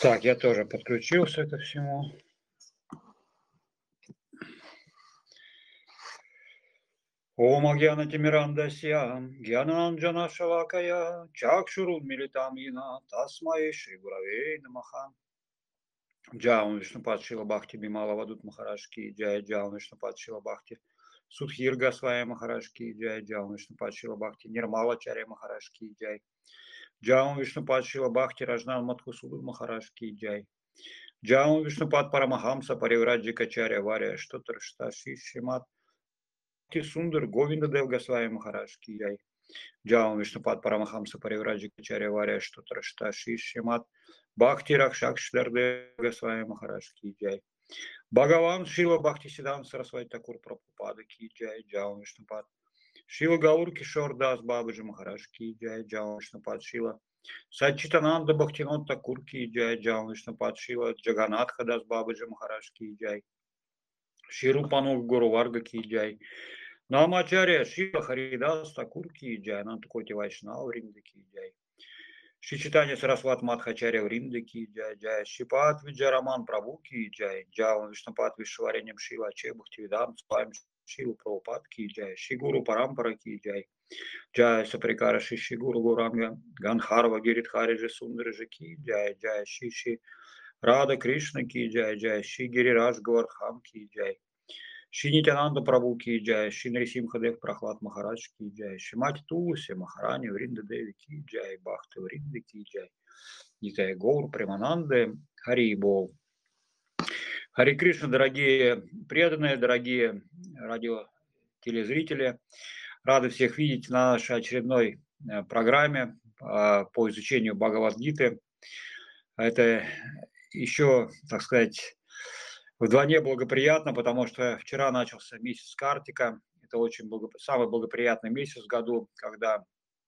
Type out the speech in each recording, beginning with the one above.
Так, я тоже подключился ко всему. Ом Агьянатимирандасья, Гьянанджана Шалакая, Чакшурун Милитамина, Тасмай Шри Гуравей Намаха. Джаун Вишнупад Шила Бхакти Бимала Вадут Махарашки, Джай Джаун Вишнупад Шила Бхакти, Судхир Госвая Махарашки, Джай Джаун Вишнупад Шила Бхакти, Нирмала Чаря Махарашки, Джай Джаун Вишнупад Шила Бхакти, Ражнан Матхусуду Махарашки, Джай Джаун Вишнупад Парамахамса Паривраджи Качаря Варя, Штотар Шташи Шимат Сундар Говинда Дев Госвами Махараш ки джай. Джаун Вишнупад Парамахамса Паривраджи Качаря Варя Штотар Шташи Шимат Бхакти Ракшак Шдарде Госвами Махараш ки джай. Бхагаван Шила Бхакти Сидан Сарасвати Такур Прабхупада ки джай. Джаун Вишнупад Шила Гаур Кишор Дас Бабаджи Махараш ки джай. Джаун Вишнупад Шила Сачитананда Бхактинот Такур ки джай. Джаун Вишнупад Шила Джаганатха Дас Бабаджи Махараш ки джай. Ширупану Гуру Варга ки джай. Намачаря Шила Харидас Такур ки джай. Нантакоти Вайшнав Ринда ки джай. Шичитания Сарасват Мадхачаря Вринда ки джай. Джай Шипат Виджараман Прабhu ки джай. Джаун Вишнупад Вишвареням Шила Че Бхактивидам Свами Шилу Прабхупад ки джай. Шигуру Парампара ки джай. Джай Саприкара Шишигуру Гуранга Ганхарва Гиридхариджи Сундараджи ки джай. Джай Шиши Рада Кришна ки джай. Джай Ши Гирираж Гавардхан ки джай. Ши Нитянанда Прабhu ки джай, Ши Нарисимхадев Прахлад Махарадж ки джай, Шимати Тулси Махарани Вринда Деви ки джай, Бхакти Вринда ки джай, Нитай Гаур Премананды, Хари Бол. Хари Кришна, дорогие преданные, дорогие радиотелезрители, рады всех видеть на нашей очередной программе по изучению Бхагавад-гиты. Это еще, так сказать, вдвойне благоприятно, потому что вчера начался месяц Картика. Это очень самый благоприятный месяц в году, когда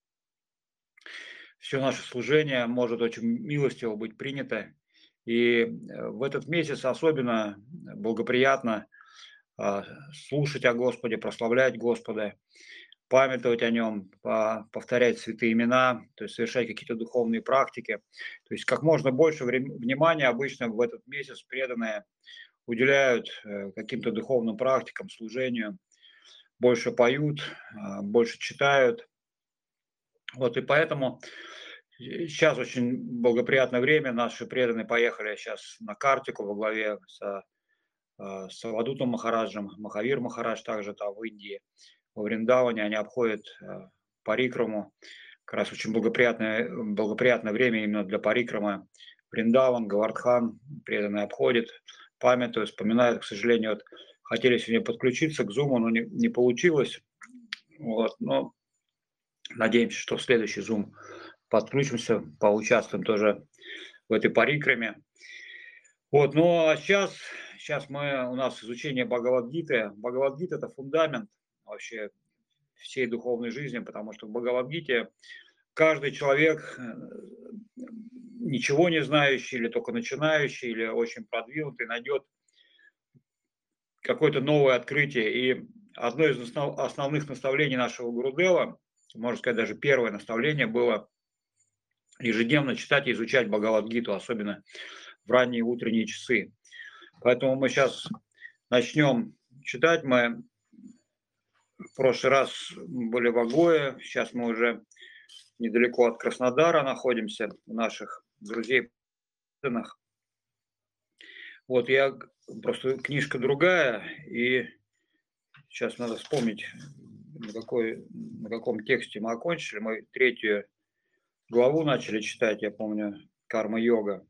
все наше служение может очень милостиво быть принято. И в этот месяц особенно благоприятно слушать о Господе, прославлять Господа, памятовать о Нем, повторять святые имена, то есть совершать какие-то духовные практики. То есть как можно больше внимания обычно в этот месяц преданные уделяют каким-то духовным практикам, служению, больше поют, больше читают. Вот и поэтому сейчас очень благоприятное время. Наши преданные поехали сейчас на Картику во главе с Авадутом Махараджем, Махавир Махарадж также там в Индии, во Вриндаване. Они обходят парикраму. Как раз очень благоприятное время именно для парикрамы. Вриндаван, Гавардхан преданные обходят, памятуют, вспоминают. К сожалению, вот хотели сегодня подключиться к Zoom, но не получилось. Вот, но надеемся, что в следующий Zoom подключимся, поучаствуем тоже в этой парикраме. Вот, ну а сейчас у нас изучение Бхагавад-гиты. Бхагавад-гита – это фундамент вообще всей духовной жизни, потому что в Бхагавад-гите каждый человек, ничего не знающий, или только начинающий, или очень продвинутый, найдет какое-то новое открытие. И одно из основных наставлений нашего Гурудева, можно сказать, даже первое наставление было ежедневно читать и изучать Бхагавад-гиту, особенно в ранние утренние часы. Поэтому мы сейчас начнем читать. Мы в прошлый раз были в Агое, сейчас мы уже недалеко от Краснодара находимся, у наших друзей. Вот я просто книжка другая, и сейчас надо вспомнить, на каком тексте мы окончили. Мы 3 главу начали читать, я помню, карма-йога.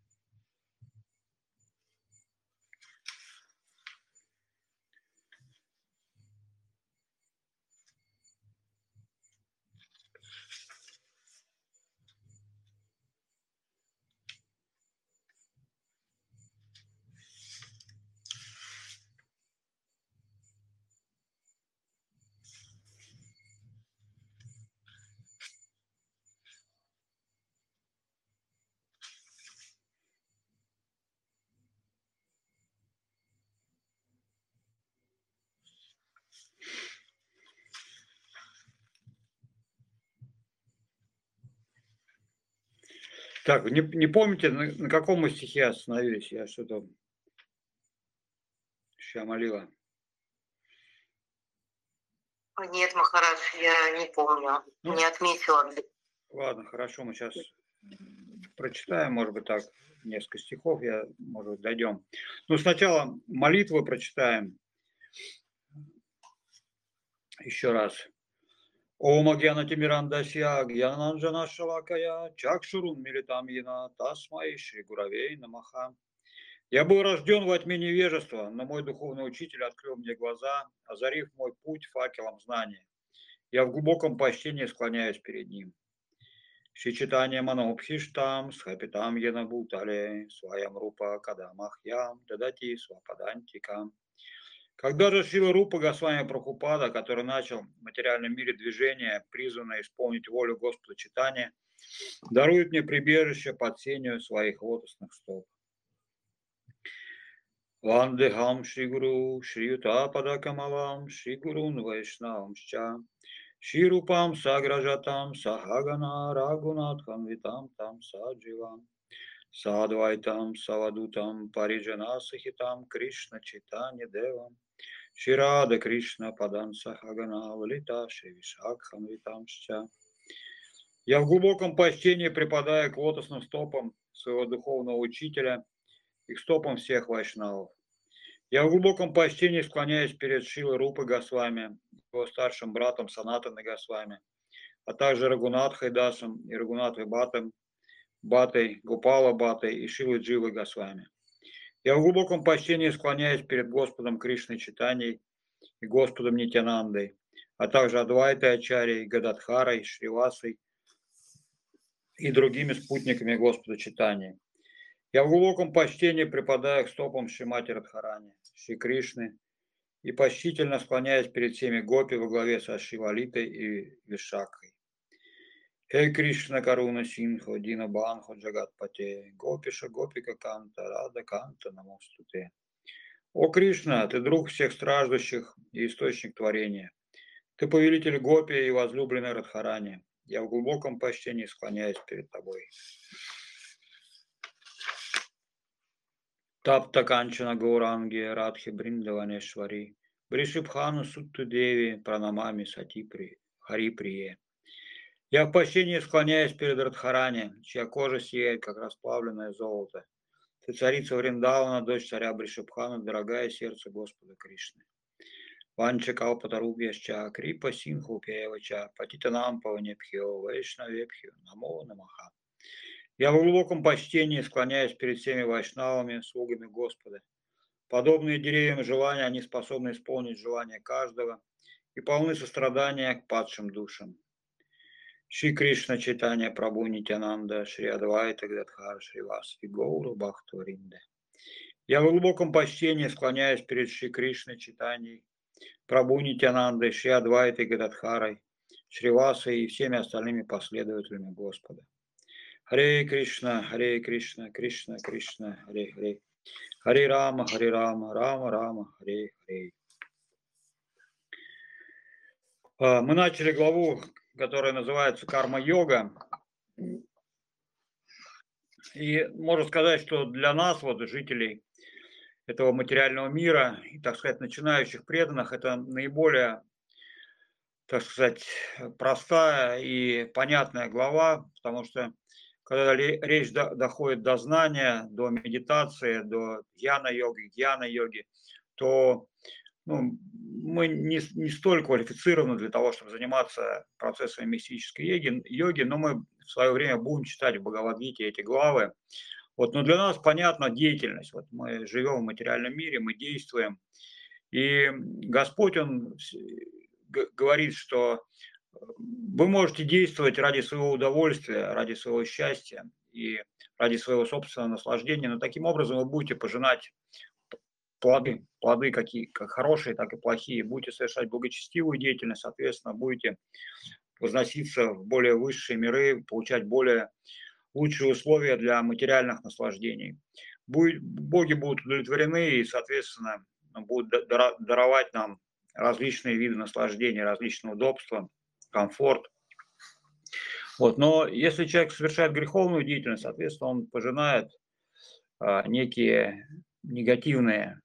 Так, не помните, на каком мы стихе остановились? Я что-то ща молила. Нет, Махарадж, я не помню, Ну, не отметила. ладно, хорошо, мы сейчас прочитаем, может быть, так, несколько стихов, может быть, дойдем. Ну, сначала молитву прочитаем еще раз. Ома гьяна тимирандасья, гьянанджана шалакая, чакшурун милитамина, тасмай шри гуравей намаха. Я был рожден во тьме невежества, но мой духовный учитель открыл мне глаза, озарив мой путь факелом знания. Я в глубоком почтении склоняюсь перед ним. Шичитание манобхиштам, схапитам янабутале, своям рупа кадамахьям, дадати свападантикам. Когда же Шрила Рупа Госвами Прабхупада, который начал в материальном мире движение, призванное исполнить волю Господа Читания, дарует мне прибежище под сенью своих лотосных стоп. Вандехам Шри Гуру, Шри Ютапада Камалам, Шри Гурун Вайшнавам Шча, Шри Рупам Сагражатам, Сахагана Рагунатхам Витам Там Садживам, Садвайтам Савадутам, Париджана Сахитам, Кришна Читани Девам, Шри Рада Кришна Падан Сахагана Валита Шри Вишакхам Витамшча. Я в глубоком почтении припадаю к лотосным стопам своего духовного учителя и к стопам всех вайшнавов. Я в глубоком почтении склоняюсь перед Шрилой Рупой Госвами, его старшим братом Санатаной Госвами, а также Рагунатхой Дасом и Рагунатхой Батой, Гопала Батой и Шрилой Дживой Госвами. Я в глубоком почтении склоняюсь перед Господом Кришной Читанией и Господом Нитянандой, а также Адвайтой Ачарьей, Гададхарой, Шривасой и другими спутниками Господа Читания. Я в глубоком почтении припадаю к стопам Шримати Радхарани, Шри Кришны и почтительно склоняюсь перед всеми гопи во главе со Шривалитой и Вишакхой. Хей Кришна Каруна Синхо, Дина Банхо Джагатпате, Гопиша Гопика Канта, Рада Канта Намостуте. О Кришна, ты друг всех страждущих и источник творения. Ты повелитель Гопи и возлюбленный Радхарани. Я в глубоком почтении склоняюсь перед тобой. Тапта Канчана Гауранги, Радхи Бриндаванешвари, Бришибхану Сутту Деви, Пранамами Сатипри, Хари Прие. Я в почтении склоняюсь перед Радхарани, чья кожа сияет, как расплавленное золото. Ты царица Вриндавана, дочь царя Бришибхана, дорогая сердце Господа Кришны. Ванча Калпатарубьяшча, Крипа Синху Пьявача, Патитанам Паванепхио, Вайшнавепхио, Намо Намаха. Я в глубоком почтении склоняюсь перед всеми вайшнавами, слугами Господа. Подобные деревьям желания, они способны исполнить желания каждого и полны сострадания к падшим душам. Шри Кришна Чайтанья Прабху Нитянанда, Шри Адвайта Гададхар, Шри Васади Гоуру Бхактавринда. Я в глубоком почтении склоняюсь перед Шри Кришной Чайтаньей Прабху Нитянандой, Шри Адвайтой Гададхарой, Шри Васой и всеми остальными последователями Господа. Харе Кришна, Кришна, Кришна, Харе Харе. Харе Рама, Рама Рама, Харе Харе. Мы начали главу, которая называется «Карма-йога». И можно сказать, что для нас, вот, жителей этого материального мира, и, так сказать, начинающих преданных, это наиболее, так сказать, простая и понятная глава, потому что когда речь доходит до знания, до медитации, до гьяна-йоги, то мы не столь квалифицированы для того, чтобы заниматься процессами мистической йоги, но мы в свое время будем читать в Бхагавад-гите эти главы. Вот, но для нас понятна деятельность. Вот мы живем в материальном мире, мы действуем. И Господь, Он говорит, что вы можете действовать ради своего удовольствия, ради своего счастья и ради своего собственного наслаждения, но таким образом вы будете пожинать плоды какие, как хорошие, так и плохие. Будете совершать благочестивую деятельность, соответственно, будете возноситься в более высшие миры, получать более лучшие условия для материальных наслаждений. Боги будут удовлетворены и, соответственно, будут даровать нам различные виды наслаждения, различные удобства, комфорт. Вот. Но если человек совершает греховную деятельность, соответственно, он пожинает некие негативные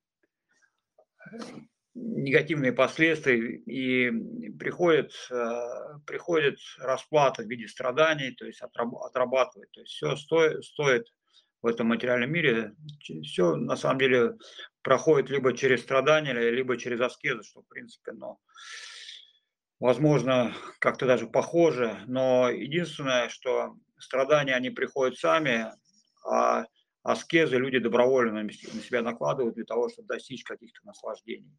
последствия, и приходит расплата в виде страданий, то есть отрабатывать. То есть все стоит в этом материальном мире, все на самом деле проходит либо через страдания, либо через аскезу, что в принципе, ну, возможно, как-то даже похоже, но единственное, что страдания, они приходят сами, а аскезы люди добровольно на себя накладывают для того, чтобы достичь каких-то наслаждений.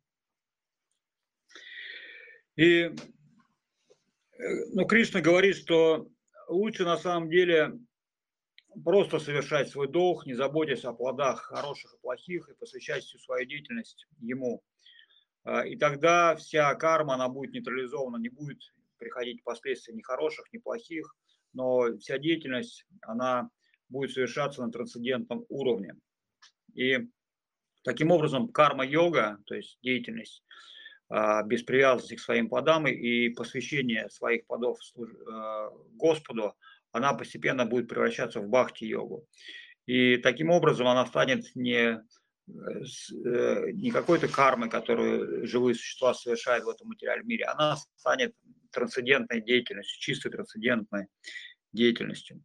И ну, Кришна говорит, что лучше на самом деле просто совершать свой долг, не заботясь о плодах хороших и плохих, и посвящать всю свою деятельность ему. И тогда вся карма, она будет нейтрализована, не будет приходить последствия ни хороших, ни плохих, но вся деятельность, она будет совершаться на трансцендентном уровне. И таким образом карма-йога, то есть деятельность без привязанности к своим плодам и посвящение своих плодов Господу, она постепенно будет превращаться в бхакти-йогу. И таким образом она станет не какой-то кармой, которую живые существа совершают в этом материальном мире, она станет трансцендентной деятельностью, чистой трансцендентной деятельностью.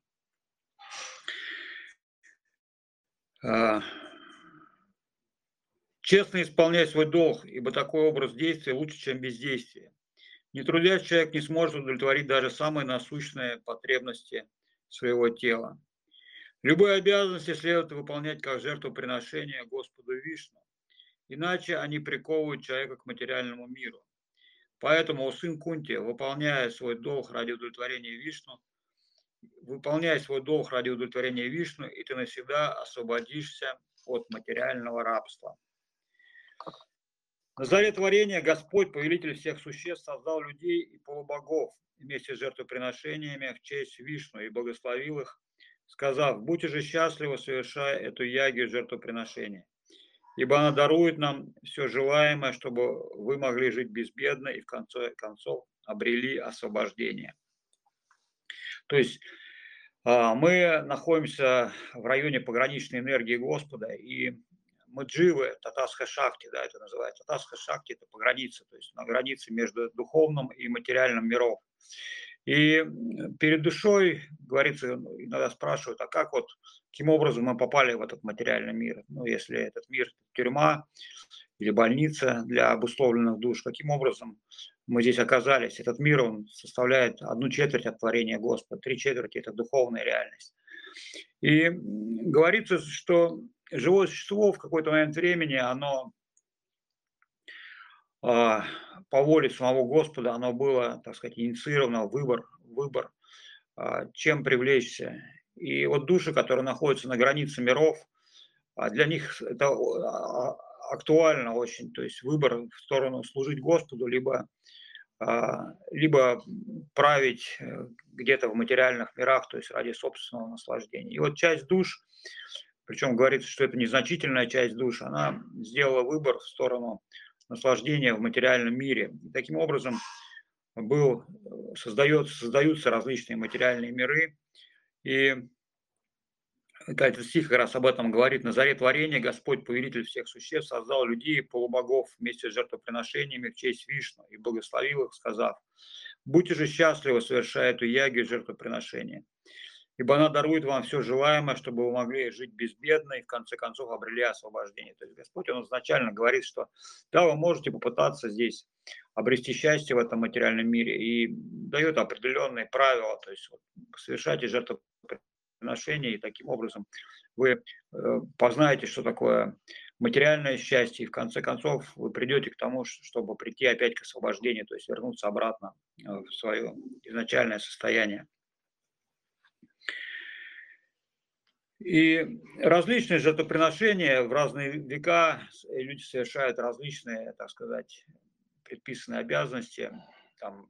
Честно исполнять свой долг, ибо такой образ действия лучше, чем бездействие. Не трудясь, человек не сможет удовлетворить даже самые насущные потребности своего тела. Любые обязанности следует выполнять как жертвоприношение Господу Вишну, иначе они приковывают человека к материальному миру. Поэтому, о сын Кунти, выполняя свой долг ради удовлетворения Вишну, и ты навсегда освободишься от материального рабства. На заре творения Господь, повелитель всех существ, создал людей и полубогов вместе с жертвоприношениями в честь Вишну и благословил их, сказав: «Будьте же счастливы, совершая эту ягью жертвоприношения, ибо она дарует нам все желаемое, чтобы вы могли жить безбедно и в конце концов обрели освобождение». То есть мы находимся в районе пограничной энергии Господа, и мы дживы, татасха шакти, да, это называется. Татасха шакти – это пограница, то есть на границе между духовным и материальным миром. И перед душой, говорится, иногда спрашивают, а как вот, каким образом мы попали в этот материальный мир? Ну, если этот мир – тюрьма или больница для обусловленных душ, каким образом мы здесь оказались? Этот мир, он составляет 1/4 от творения Господа, 3/4 – это духовная реальность. И говорится, что живое существо в какой-то момент времени, оно по воле самого Господа, оно было, так сказать, инициировано, выбор, чем привлечься. И вот души, которые находятся на границе миров, для них это актуально очень, то есть выбор в сторону служить Господу, либо править где-то в материальных мирах, то есть ради собственного наслаждения. И вот часть душ, причем говорится, что это незначительная часть душ, она сделала выбор в сторону наслаждения в материальном мире. И таким образом создаются различные материальные миры. И этот стих как раз об этом говорит. На заре творения Господь, повелитель всех существ, создал людей и полубогов вместе с жертвоприношениями в честь Вишну и благословил их, сказав: «Будьте же счастливы, совершая эту ягью жертвоприношения, ибо она дарует вам все желаемое, чтобы вы могли жить безбедно и в конце концов обрели освобождение». То есть Господь, Он изначально говорит, что да, вы можете попытаться здесь обрести счастье в этом материальном мире, и дает определенные правила, то есть вот, совершайте жертвоприношения, и таким образом вы познаете, что такое материальное счастье, и в конце концов вы придете к тому, чтобы прийти опять к освобождению, то есть вернуться обратно в свое изначальное состояние. И различные жертвоприношения в разные века люди совершают различные, так сказать, предписанные обязанности. Там,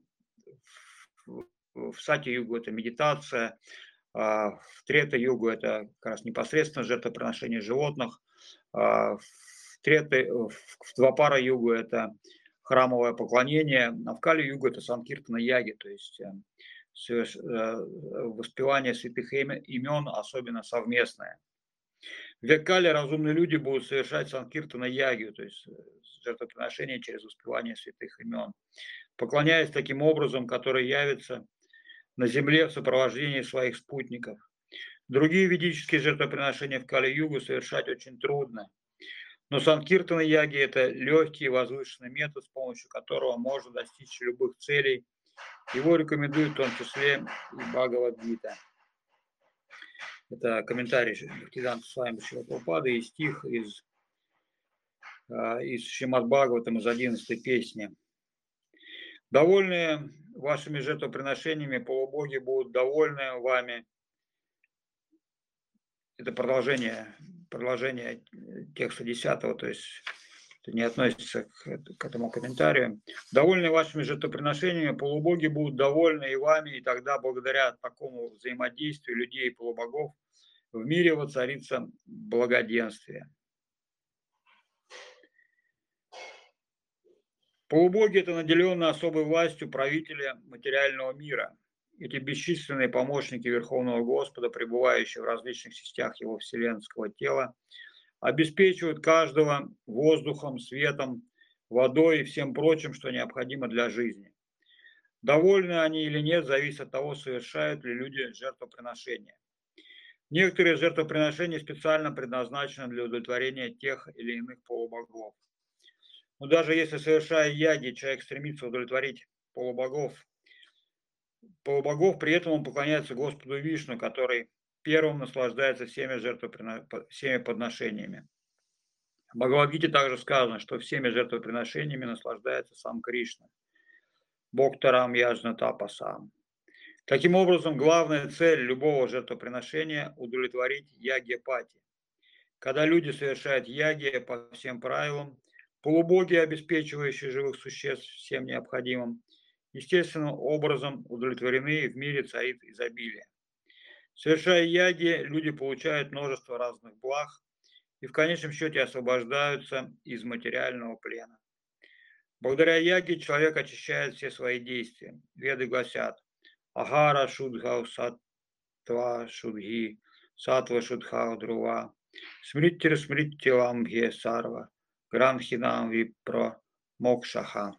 в сати-югу это медитация, в трета-югу это как раз непосредственно жертвоприношение животных, в двапара-югу это храмовое поклонение, а в кали-югу это санкиртана-яги, то есть воспевание святых имен, особенно совместное. В век Кали разумные люди будут совершать санкиртана ягию, то есть жертвоприношение через воспевание святых имен, поклоняясь таким образом, который явится на земле в сопровождении своих спутников. Другие ведические жертвоприношения в Кали-югу совершать очень трудно. Но санкиртана яги – это легкий и возвышенный метод, с помощью которого можно достичь любых целей. Его рекомендуют в том числе и Бхагавад-гита. Это комментарий Бхактисиданта Свами Шрила Прабхупады и стих из Шримад Бхагаватам из 11 песни. Довольные вашими жертвоприношениями, полубоги будут довольны вами. Это продолжение текста 10, то есть это не относится к этому комментарию. Довольны вашими жертвоприношениями, полубоги будут довольны и вами, и тогда благодаря такому взаимодействию людей и полубогов в мире воцарится благоденствие. Полубоги – это наделенные особой властью правители материального мира. Эти бесчисленные помощники Верховного Господа, пребывающие в различных частях его вселенского тела, обеспечивают каждого воздухом, светом, водой и всем прочим, что необходимо для жизни. Довольны они или нет, зависит от того, совершают ли люди жертвоприношения. Некоторые жертвоприношения специально предназначены для удовлетворения тех или иных полубогов. Но даже если, совершая яги, человек стремится удовлетворить полубогов, при этом он поклоняется Господу Вишну, который первым наслаждается всеми подношениями. В Бхагавад-гите также сказано, что всеми жертвоприношениями наслаждается сам Кришна. Бхактарам яджна тапасам. Таким образом, главная цель любого жертвоприношения – удовлетворить ягья-пати. Когда люди совершают яги по всем правилам, полубоги, обеспечивающие живых существ всем необходимым, естественным образом удовлетворены, и в мире царит изобилие. Совершая яги, люди получают множество разных благ и в конечном счете освобождаются из материального плена. Благодаря яге человек очищает все свои действия. Веды гласят: Ахара шудхау сатва шудхи, сатва шудхау друва, смриттир смриттиламбхе сарва, гранхинам випро мокшаха.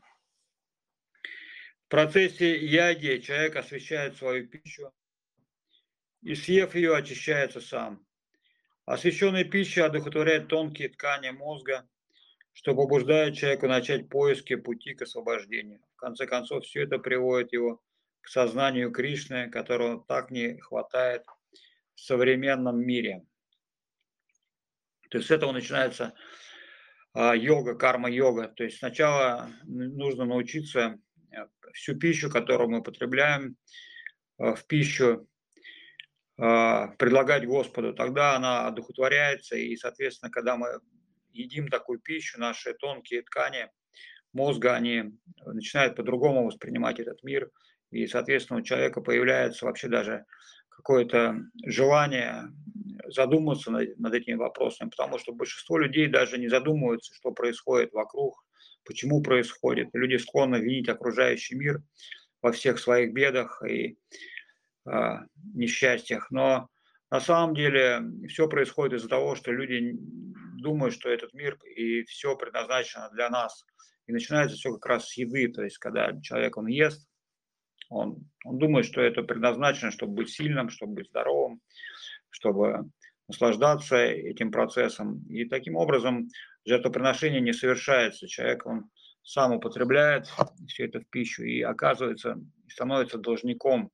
В процессе яги человек освещает свою пищу и, съев ее, очищается сам. Освященная пища одухотворяет тонкие ткани мозга, что побуждает человека начать поиски пути к освобождению. В конце концов, все это приводит его к сознанию Кришны, которого так не хватает в современном мире. То есть с этого начинается йога, карма-йога. То есть сначала нужно научиться всю пищу, которую мы потребляем в пищу, предлагать Господу. Тогда она одухотворяется, и, соответственно, когда мы едим такую пищу, наши тонкие ткани мозга, они начинают по-другому воспринимать этот мир, и, соответственно, у человека появляется вообще даже какое-то желание задуматься над этими вопросами, потому что большинство людей даже не задумываются, что происходит вокруг, почему происходит. Люди склонны винить окружающий мир во всех своих бедах и несчастьях, но на самом деле все происходит из-за того, что люди думают, что этот мир и все предназначено для нас. И начинается все как раз с еды, то есть когда человек, он ест, он думает, что это предназначено, чтобы быть сильным, чтобы быть здоровым, чтобы наслаждаться этим процессом. И таким образом жертвоприношение не совершается. Человек, он сам употребляет все это в пищу и оказывается, становится должником.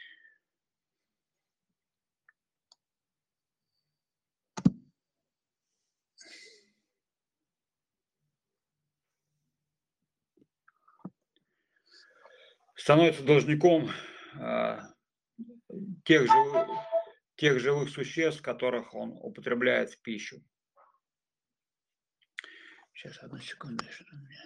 Становится должником тех живых существ, которых он употребляет в пищу. Сейчас, одну секунду. Что-то у меня...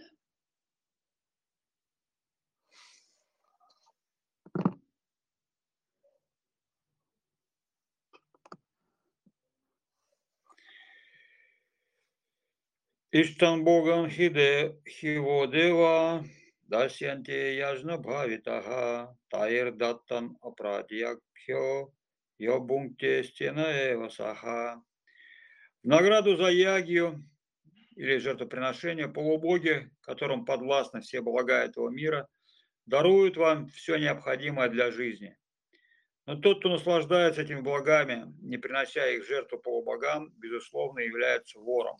Иштан Богам Хиводева Дасьянте яжна бхавитаха, тайр даттан апрадьякхё, йобункте стена эвасаха. В награду за ягью или жертвоприношение полубоги, которым подвластны все блага этого мира, даруют вам все необходимое для жизни. Но тот, кто наслаждается этими благами, не принося их в жертву полубогам, безусловно, является вором.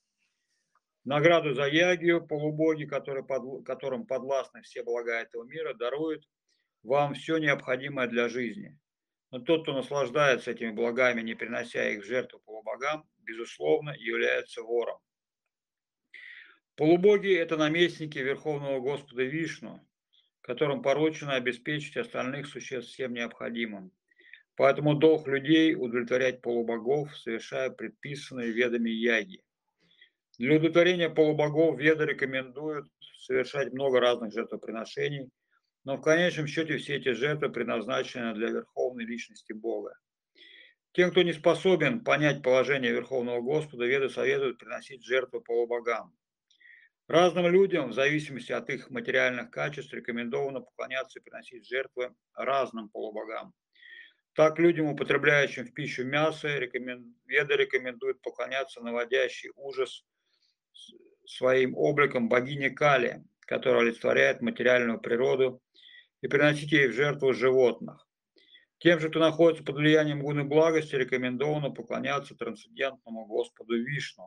В награду за ягью полубоги, которым подвластны все блага этого мира, даруют вам все необходимое для жизни. Но тот, кто наслаждается этими благами, не принося их в жертву полубогам, безусловно, является вором. Полубоги – это наместники Верховного Господа Вишну, которым поручено обеспечить остальных существ всем необходимым. Поэтому долг людей – удовлетворять полубогов, совершая предписанные ведами яги. Для удовлетворения полубогов веды рекомендуют совершать много разных жертвоприношений, но в конечном счете все эти жертвы предназначены для Верховной Личности Бога. Тем, кто не способен понять положение Верховного Господа, веды советуют приносить жертвы полубогам. Разным людям, в зависимости от их материальных качеств, рекомендовано поклоняться и приносить жертвы разным полубогам. Так, людям, употребляющим в пищу мясо, веды рекомендуют поклоняться наводящий ужас своим обликом богине Кали, которая олицетворяет материальную природу, и приносить ей в жертву животных. Тем же, кто находится под влиянием гуны благости, рекомендовано поклоняться трансцендентному Господу Вишну.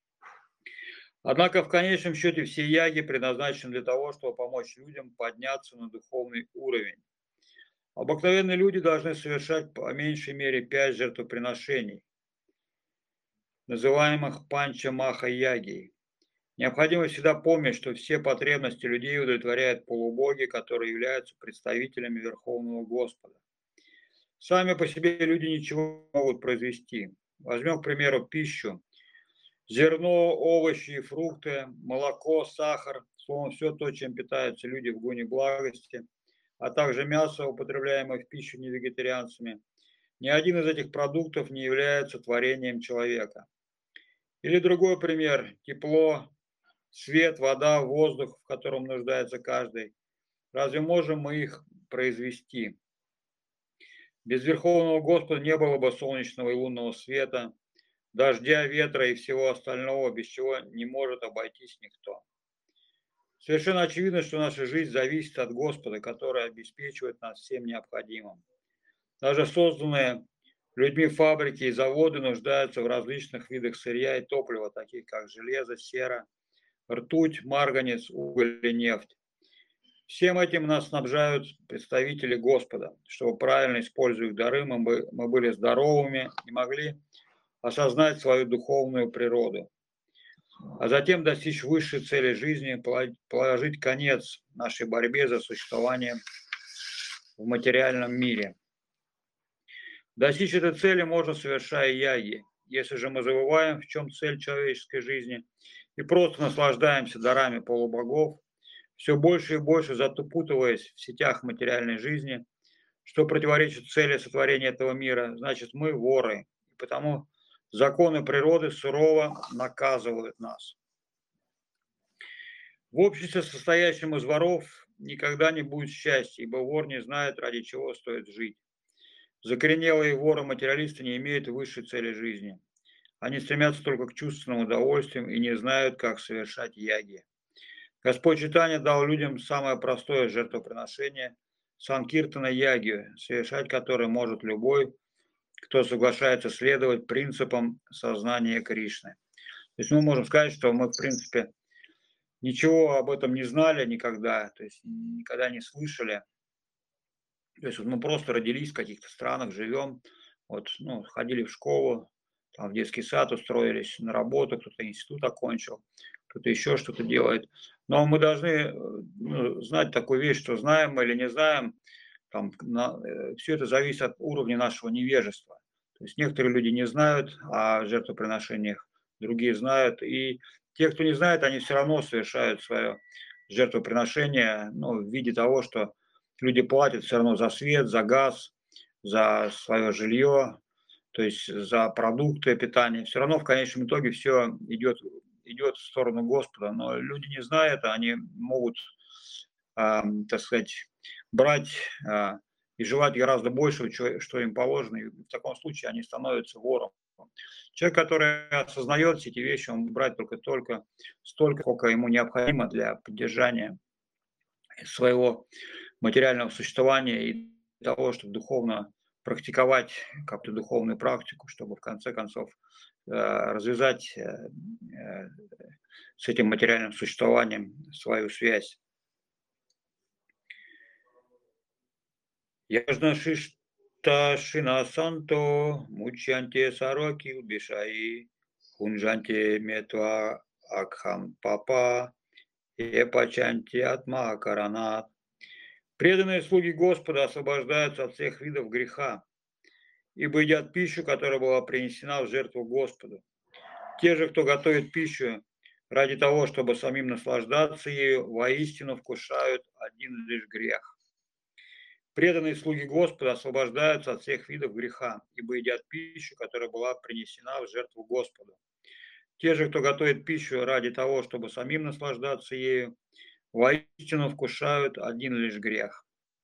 Однако в конечном счете все яги предназначены для того, чтобы помочь людям подняться на духовный уровень. Обыкновенные люди должны совершать по меньшей мере 5 жертвоприношений, называемых панча-маха-ягией. Необходимо всегда помнить, что все потребности людей удовлетворяют полубоги, которые являются представителями Верховного Господа. Сами по себе люди ничего не могут произвести. Возьмем, к примеру, пищу. Зерно, овощи и фрукты, молоко, сахар, словом, все то, чем питаются люди в гуне благости, а также мясо, употребляемое в пищу невегетарианцами. Ни один из этих продуктов не является творением человека. Или другой пример. Тепло, свет, вода, воздух, в котором нуждается каждый. Разве можем мы их произвести? Без Верховного Господа не было бы солнечного и лунного света, дождя, ветра и всего остального, без чего не может обойтись никто. Совершенно очевидно, что наша жизнь зависит от Господа, который обеспечивает нас всем необходимым. Даже созданные людьми фабрики и заводы нуждаются в различных видах сырья и топлива, таких как железо, сера, ртуть, марганец, уголь и нефть. Всем этим нас снабжают представители Господа. Чтобы правильно используя их дары, мы были здоровыми и могли осознать свою духовную природу, а затем достичь высшей цели жизни, положить конец нашей борьбе за существование в материальном мире. Достичь этой цели можно, совершая яги. Если же мы забываем, в чем цель человеческой жизни, и просто наслаждаемся дарами полубогов, все больше и больше запутываясь в сетях материальной жизни, что противоречит цели сотворения этого мира, значит, мы воры, и потому законы природы сурово наказывают нас. В обществе, состоящем из воров, никогда не будет счастья, ибо вор не знает, ради чего стоит жить. Закоренелые воры-материалисты не имеют высшей цели жизни. Они стремятся только к чувственным удовольствиям и не знают, как совершать яги. Господь Чайтанья дал людям самое простое жертвоприношение – санкиртана ягию, совершать которое может любой, кто соглашается следовать принципам сознания Кришны. То есть мы можем сказать, что мы, в принципе, ничего об этом не знали никогда, то есть никогда не слышали. То есть вот мы просто родились в каких-то странах, живем, вот, ну, ходили в школу, там, в детский сад устроились на работу, кто-то институт окончил, кто-то еще что-то делает. Но мы должны знать такую вещь, что знаем мы или не знаем, там, все это зависит от уровня нашего невежества. То есть некоторые люди не знают о жертвоприношениях, другие знают. И те, кто не знает, они все равно совершают свое жертвоприношение, ну, в виде того, что люди платят все равно за свет, за газ, за свое жилье, то есть за продукты питания. Все равно в конечном итоге все идет в сторону Господа. Но люди не знают, они могут так сказать, брать и желать гораздо большего, что им положено. И в таком случае они становятся вором. Человек, который осознает все эти вещи, он брать только столько, сколько ему необходимо для поддержания своего материального существования и того, чтобы духовно практиковать какую-то духовную практику, чтобы в конце концов развязать с этим материальным существованием свою связь. Яжна шишта шина санто, мучанте сароки убишаи, хунжанте метва акхам папа, епачанте атма каранат. Преданные слуги Господа освобождаются от всех видов греха, ибо едят пищу, которая была принесена в жертву Господу. Те же, кто готовит пищу ради того, чтобы самим наслаждаться ею, воистину вкушают один лишь грех. Преданные слуги Господа освобождаются от всех видов греха, ибо едят пищу, которая была принесена в жертву Господу. Те же, кто готовит пищу ради того, чтобы самим наслаждаться ею, воистину вкушают один лишь грех.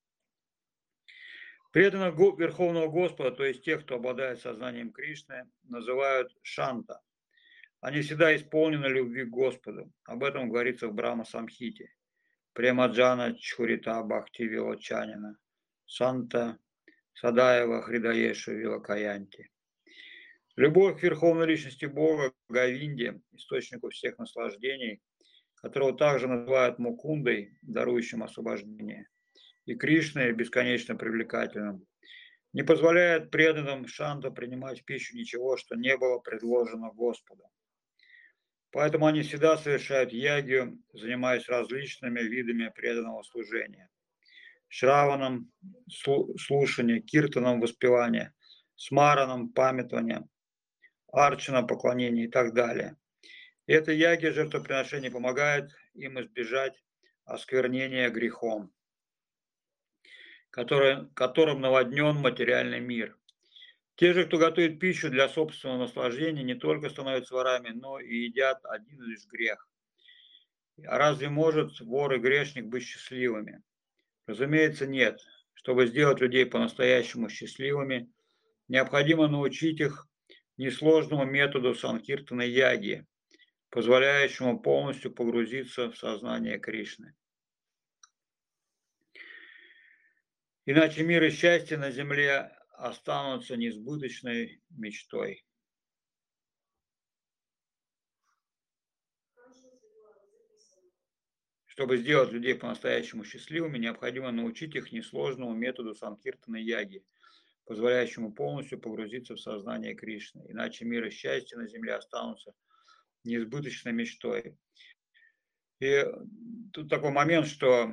Преданных Верховного Господа, то есть тех, кто обладает сознанием Кришны, называют шанта. Они всегда исполнены любви к Господу. Об этом говорится в Брахма Самхите. Премаджана Чхурита Бхакти Вилочанина. Санта Садаева Хридаеша Вилакаянти. Любовь к Верховной Личности Бога, Говинде, источнику всех наслаждений, которого также называют Мукундой, дарующим освобождение, и Кришной, бесконечно привлекательным, не позволяет преданным Шанта принимать в пищу ничего, что не было предложено Господу. Поэтому они всегда совершают ягью, занимаясь различными видами преданного служения. Шраваном, слушание, киртаном, воспевание, смараном, памятование, арчана, поклонение и так далее. И эта ягья, жертвоприношение, помогает им избежать осквернения грехом, которым наводнен материальный мир. Те же, кто готовит пищу для собственного наслаждения, не только становятся ворами, но и едят один лишь грех. А разве может вор и грешник быть счастливыми? Разумеется, нет. Чтобы сделать людей по-настоящему счастливыми, необходимо научить их несложному методу санкиртана яги, позволяющему полностью погрузиться в сознание Кришны. Иначе мир и счастье на земле останутся несбыточной мечтой. Чтобы сделать людей по-настоящему счастливыми, необходимо научить их несложному методу санкиртана яги, позволяющему полностью погрузиться в сознание Кришны. Иначе мир и счастье на земле останутся несбыточной мечтой. И тут такой момент, что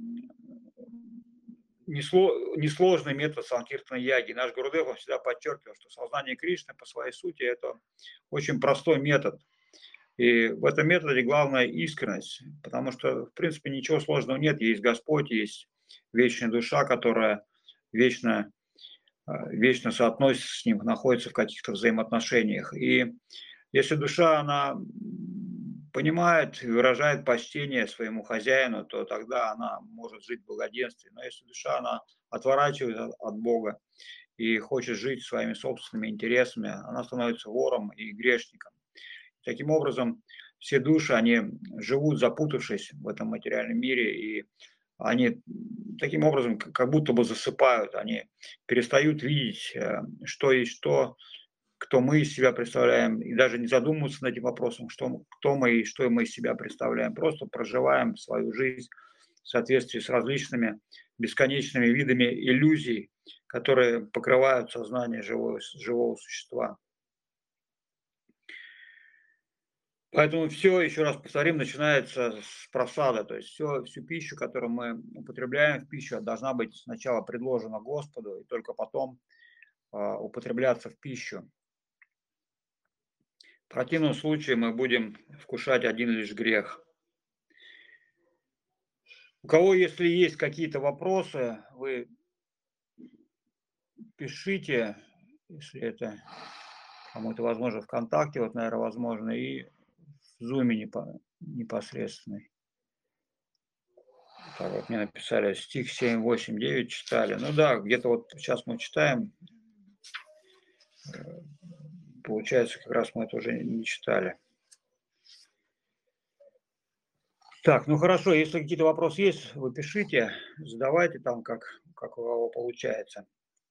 несложный метод санкиртана яги. Наш Гурудев всегда подчеркивал, что сознание Кришны по своей сути это очень простой метод. И в этом методе главная искренность, потому что, в принципе, ничего сложного нет. Есть Господь, есть вечная душа, которая вечно соотносится с ним, находится в каких-то взаимоотношениях. И если душа, она понимает и выражает почтение своему хозяину, то тогда она может жить в благоденствии. Но если душа, она отворачивается от Бога и хочет жить своими собственными интересами, она становится вором и грешником. Таким образом, все души, они живут, запутавшись в этом материальном мире, и они таким образом как будто бы засыпают, они перестают видеть, что есть что, кто мы из себя представляем, и даже не задумываться над этим вопросом, кто мы и что мы из себя представляем. Просто проживаем свою жизнь в соответствии с различными бесконечными видами иллюзий, которые покрывают сознание живого существа. Поэтому все, еще раз повторим, начинается с просада. То есть всю пищу, которую мы употребляем в пищу, должна быть сначала предложена Господу и только потом употребляться в пищу. В противном случае мы будем вкушать один лишь грех. У кого, если есть какие-то вопросы, вы пишите, если это кому-то возможно ВКонтакте, вот, наверное, возможно, и в Зуме непосредственно. Так, вот мне написали стих 7, 8, 9 читали. Ну да, где-то вот сейчас мы читаем, получается, как раз мы это уже не читали. Так, ну хорошо, если какие-то вопросы есть, вы пишите, задавайте там, как у кого получается.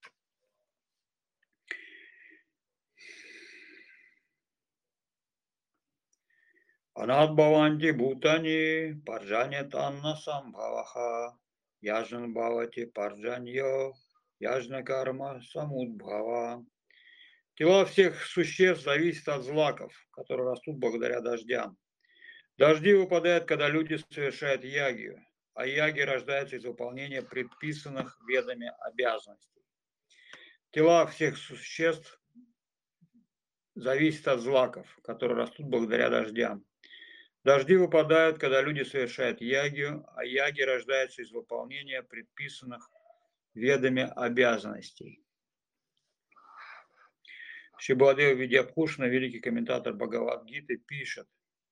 Анат Бхаванти Бхутани Парджанят Анна Самбхаваха Яжан Бхавати Парджаньо Яжна Карма Самудбхава. Тела всех существ зависят от злаков, которые растут благодаря дождям. Дожди выпадают, когда люди совершают ягию, а яги рождаются из выполнения предписанных ведами обязанностей. Тела всех существ зависят от злаков, которые растут благодаря дождям. Дожди выпадают, когда люди совершают ягию, а яги рождаются из выполнения предписанных ведами обязанностей. Шибадев Видьябхушна, великий комментатор Бхагавад-гиты, пишет: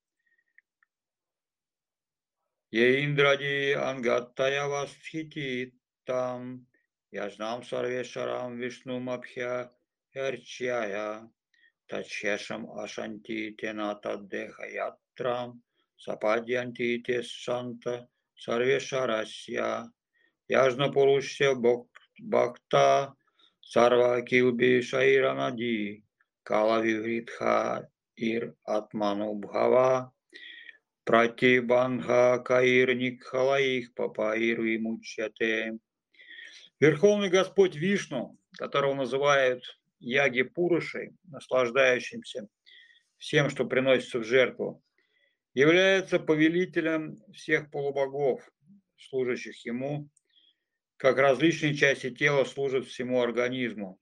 Еиндради ангаттая вастхити там яжнам сарвешарам вишнумабхя ярчая тачешам ашанти тенатаддеха ятрам сападьянти тесшанта сарвешарасья яжна пурушья бхакта сарва килби шайранади кала вивритха ир атману бхава Пратибанха Каирник Халаих Папаиру и Мучате. Верховный Господь Вишну, которого называют Яги Пурушей, наслаждающимся всем, что приносится в жертву, является повелителем всех полубогов, служащих ему, как различные части тела служат всему организму.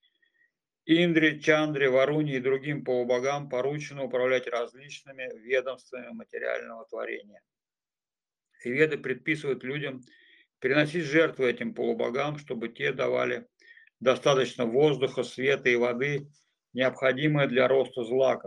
Индре, Чандре, Варуне и другим полубогам поручено управлять различными ведомствами материального творения. И веды предписывают людям переносить жертвы этим полубогам, чтобы те давали достаточно воздуха, света и воды, необходимое для роста злаков.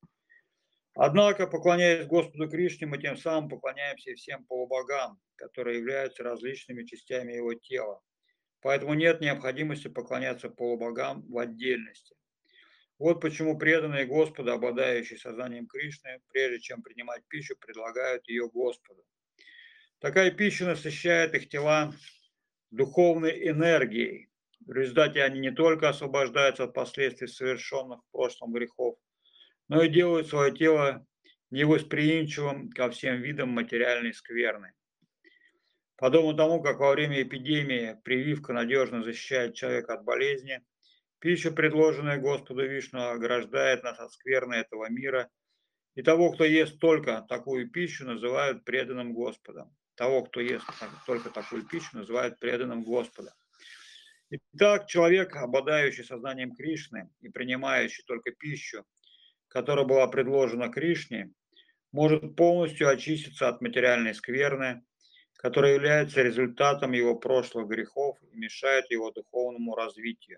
Однако, поклоняясь Господу Кришне, мы тем самым поклоняемся и всем полубогам, которые являются различными частями его тела. Поэтому нет необходимости поклоняться полубогам в отдельности. Вот почему преданные Господу, обладающие сознанием Кришны, прежде чем принимать пищу, предлагают ее Господу. Такая пища насыщает их тела духовной энергией. В результате они не только освобождаются от последствий совершенных в прошлом грехов, но и делают свое тело невосприимчивым ко всем видам материальной скверны. Подобно тому, как во время эпидемии прививка надежно защищает человека от болезни, пища, предложенная Господу Вишну, ограждает нас от скверны этого мира, и того, кто ест только такую пищу, называют преданным Господом. Того, кто ест только такую пищу, называют преданным Господа. Итак, человек, обладающий сознанием Кришны и принимающий только пищу, которая была предложена Кришне, может полностью очиститься от материальной скверны, которая является результатом его прошлых грехов и мешает его духовному развитию.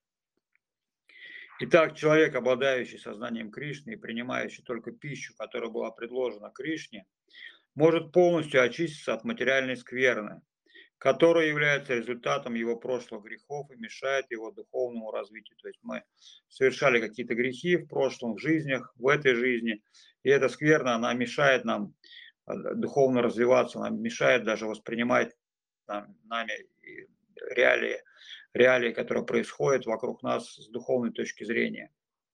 Итак, человек, обладающий сознанием Кришны и принимающий только пищу, которая была предложена Кришне, может полностью очиститься от материальной скверны, которая является результатом его прошлых грехов и мешает его духовному развитию. То есть мы совершали какие-то грехи в прошлом, в жизнях, в этой жизни, и эта скверна, она мешает нам духовно развиваться, она мешает даже воспринимать нами реалии, которые происходят вокруг нас с духовной точки зрения.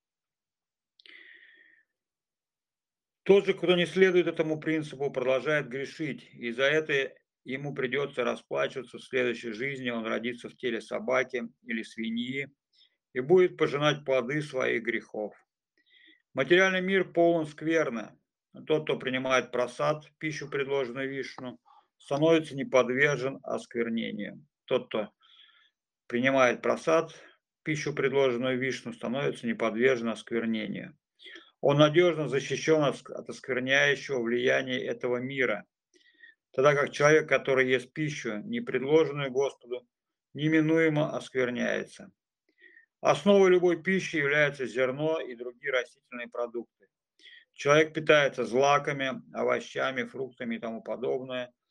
Тот же, кто не следует этому принципу, продолжает грешить, и за это ему придется расплачиваться в следующей жизни. Он родится в теле собаки или свиньи и будет пожинать плоды своих грехов. Материальный мир полон скверны. Тот, кто принимает прасад, пищу, предложенную Вишну, становится не подвержен осквернению. Тот, кто принимает прасад, пищу, предложенную Вишну, становится не подвержен осквернению. Он надежно защищен от оскверняющего влияния этого мира, тогда как человек, который ест пищу, не предложенную Господу, неминуемо оскверняется. Основой любой пищи является зерно и другие растительные продукты. Человек питается злаками, овощами, фруктами и тому подобное,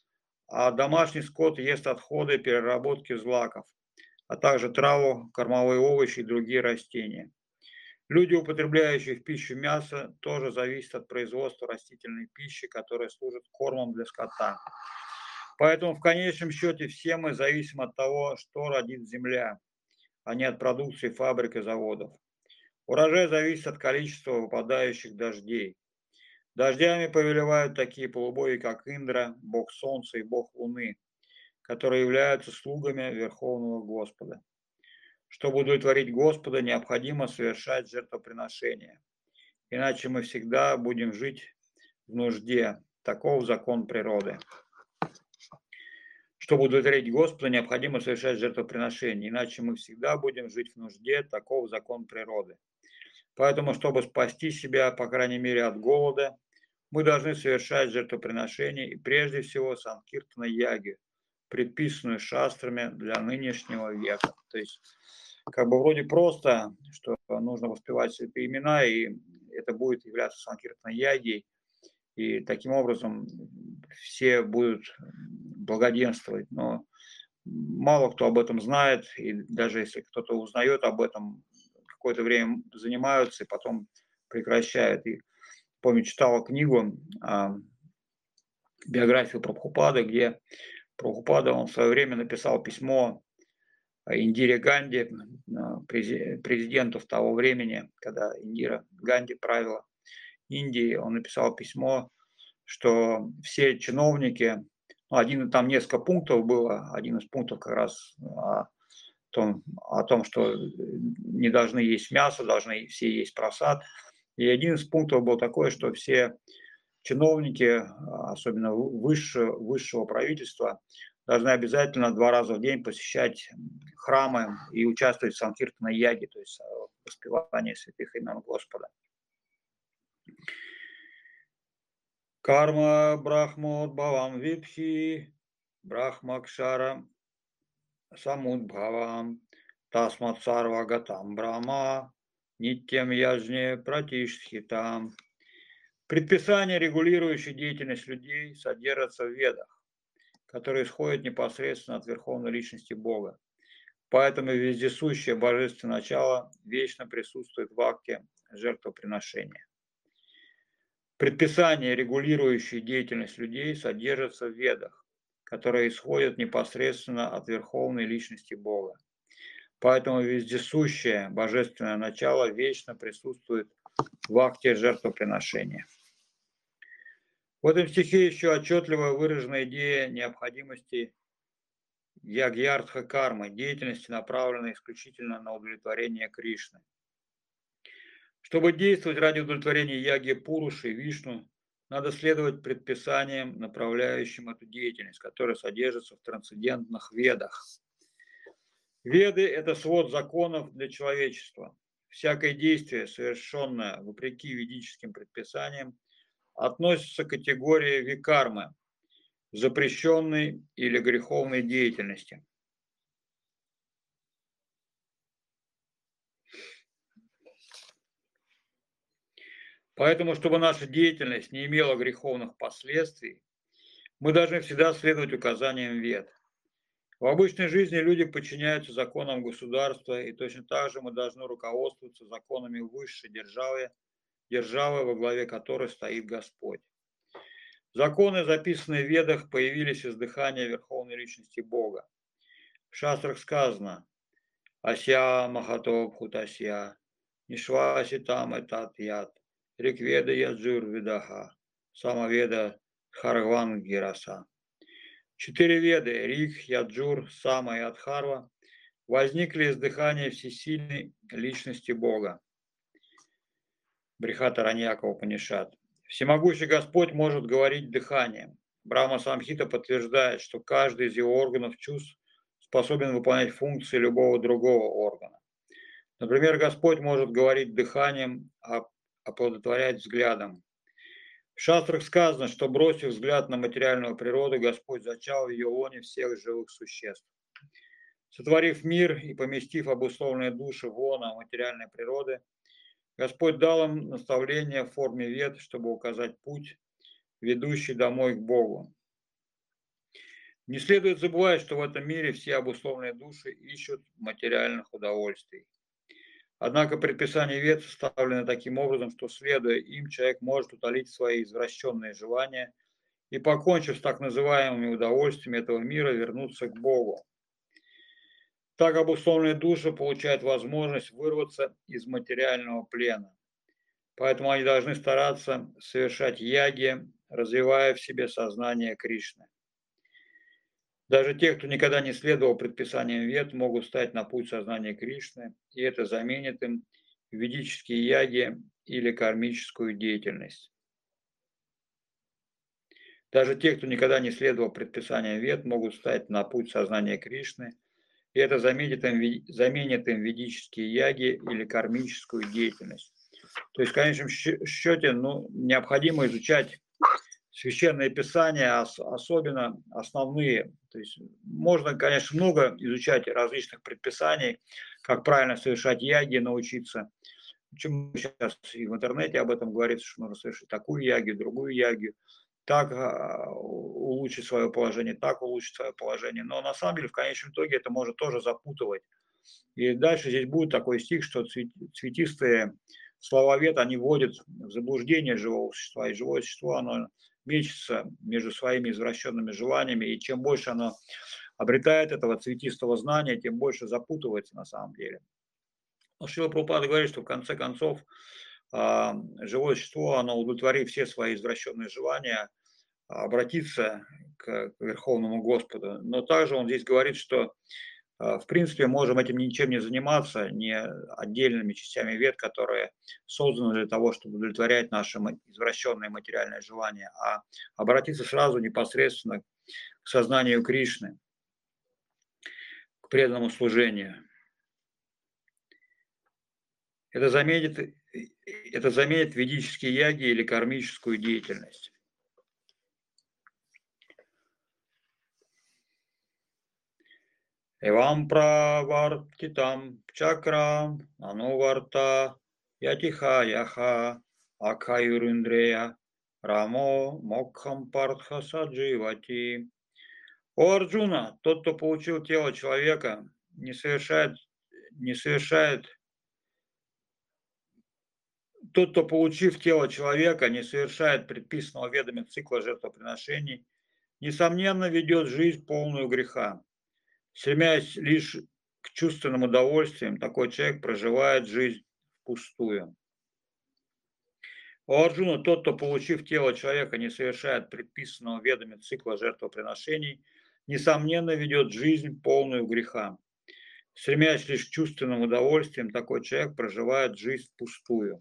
а домашний скот ест отходы переработки злаков, а также траву, кормовые овощи и другие растения. Люди, употребляющие в пищу мясо, тоже зависят от производства растительной пищи, которая служит кормом для скота. Поэтому в конечном счете все мы зависим от того, что родит земля, а не от продукции фабрик и заводов. Урожай зависит от количества выпадающих дождей. Дождями повелевают такие полубоги, как Индра, бог солнца и бог луны, которые являются слугами Верховного Господа. Чтобы удовлетворить Господа, необходимо совершать жертвоприношения, иначе мы всегда будем жить в нужде. Таков закон природы. Чтобы удовлетворить Господа, необходимо совершать жертвоприношения, иначе мы всегда будем жить в нужде. Таков закон природы. Поэтому, чтобы спасти себя, по крайней мере, от голода, мы должны совершать жертвоприношения и прежде всего санкиртана-яги, предписанную шастрами для нынешнего века. То есть, как бы вроде просто, что нужно воспевать святые имена, и это будет являться санкиртана-ягией, и таким образом все будут благоденствовать. Но мало кто об этом знает, и даже если кто-то узнает об этом, какое-то время занимаются и потом прекращают. И помню, читала книгу, биографию Прабхупады, где Прабхупада, он в свое время написал письмо Индире Ганди, президенту того времени, когда Индира Ганди правила Индией. Он написал письмо, что все чиновники, там несколько пунктов было, один из пунктов как раз о том, что не должны есть мясо, должны все есть просад. И один из пунктов был такой, что все чиновники, особенно высшего правительства, должны обязательно 2 раза в день посещать храмы и участвовать в санкиртана-яге, то есть воспевании святых имен Господа. Карма брахмодбхавам випхи, брахмакшара самудбхавам, тасмат сарвагатам брахма, нитьям яжне пратиштхитам. Предписания, регулирующие деятельность людей, содержатся в ведах, которые исходят непосредственно от Верховной Личности Бога. Поэтому вездесущее божественное начало вечно присутствует в акте жертвоприношения. Предписания, регулирующие деятельность людей, содержатся в ведах, которые исходят непосредственно от Верховной Личности Бога. Поэтому вездесущее божественное начало вечно присутствует в акте жертвоприношения. В этом стихе еще отчетливо выражена идея необходимости ягьярдха кармы, деятельности, направленной исключительно на удовлетворение Кришны. Чтобы действовать ради удовлетворения яги Пуруши и Вишну, надо следовать предписаниям, направляющим эту деятельность, которые содержатся в трансцендентных ведах. Веды – это свод законов для человечества. Всякое действие, совершенное вопреки ведическим предписаниям, относится к категории викармы, запрещенной или греховной деятельности. Поэтому, чтобы наша деятельность не имела греховных последствий, мы должны всегда следовать указаниям вед. В обычной жизни люди подчиняются законам государства, и точно так же мы должны руководствоваться законами высшей державы, во главе которой стоит Господь. Законы, записанные в Ведах, появились из дыхания Верховной Личности Бога. В шастрах сказано «Ася махато бхутасья, нишваси там этат яд, рикведа яджур видаха, самаведа харгван гираса». 4 веды – Рик, Яджур, Сама и Адхарва – возникли из дыхания всесильной личности Бога. Брихатараньяка Упанишад. Всемогущий Господь может говорить дыханием. Брахма Самхита подтверждает, что каждый из его органов чувств способен выполнять функции любого другого органа. Например, Господь может говорить дыханием, а оплодотворять взглядом. В шастрах сказано, что, бросив взгляд на материальную природу, Господь зачал в ее лоне всех живых существ. Сотворив мир и поместив обусловленные души в лоно материальной природы, Господь дал им наставление в форме вед, чтобы указать путь, ведущий домой к Богу. Не следует забывать, что в этом мире все обусловленные души ищут материальных удовольствий. Однако предписания вет составлены таким образом, что, следуя им, человек может утолить свои извращенные желания и, покончив с так называемыми удовольствиями этого мира, вернуться к Богу. Так обусловленные души получают возможность вырваться из материального плена. Поэтому они должны стараться совершать яги, развивая в себе сознание Кришны. Даже те, кто никогда не следовал предписаниям вед, могут стать на путь сознания Кришны, и это заменит им ведические яги или кармическую деятельность. Даже те, кто никогда не следовал предписаниям вед, могут стать на путь сознания Кришны, и это заменит им ведические яги или кармическую деятельность. То есть в конечном счете необходимо изучать священные писания, особенно основные. То есть можно, конечно, много изучать различных предписаний, как правильно совершать яги, научиться. Почему сейчас и в интернете об этом говорится, что нужно совершить такую ягию, другую ягию, так улучшить свое положение, так улучшить свое положение. Но на самом деле в конечном итоге это может тоже запутывать. И дальше здесь будет такой стих, что цветистые слова вет, они вводят в заблуждение живого существа, и живое существо, оно мечется между своими извращенными желаниями, и чем больше оно обретает этого цветистого знания, тем больше запутывается на самом деле. Но Шрила Прабхупада говорит, что в конце концов живое существо, оно удовлетворив все свои извращенные желания, обратиться к Верховному Господу. Но также он здесь говорит, что в принципе можем этим ничем не заниматься, не отдельными частями вет, которые созданы для того, чтобы удовлетворять наши извращенные материальные желания, а обратиться сразу непосредственно к сознанию Кришны, к преданному служению. Это заменит ведические яги или кармическую деятельность. Эвам правартитам чакрам ануварта ятиха яха акхаюриндрея рамо мокхам партха садживати. О Арджуна, тот, кто получил тело человека, не совершает Тот, кто, получив тело человека, не совершает предписанного ведами цикла жертвоприношений, несомненно, ведет жизнь полную греха. Стремясь лишь к чувственным удовольствиям, такой человек проживает жизнь впустую. У Арджуна, тот, кто, получив тело человека, не совершает предписанного ведами цикла жертвоприношений, несомненно, ведет жизнь полную греха. Стремясь лишь к чувственным удовольствиям, такой человек проживает жизнь впустую.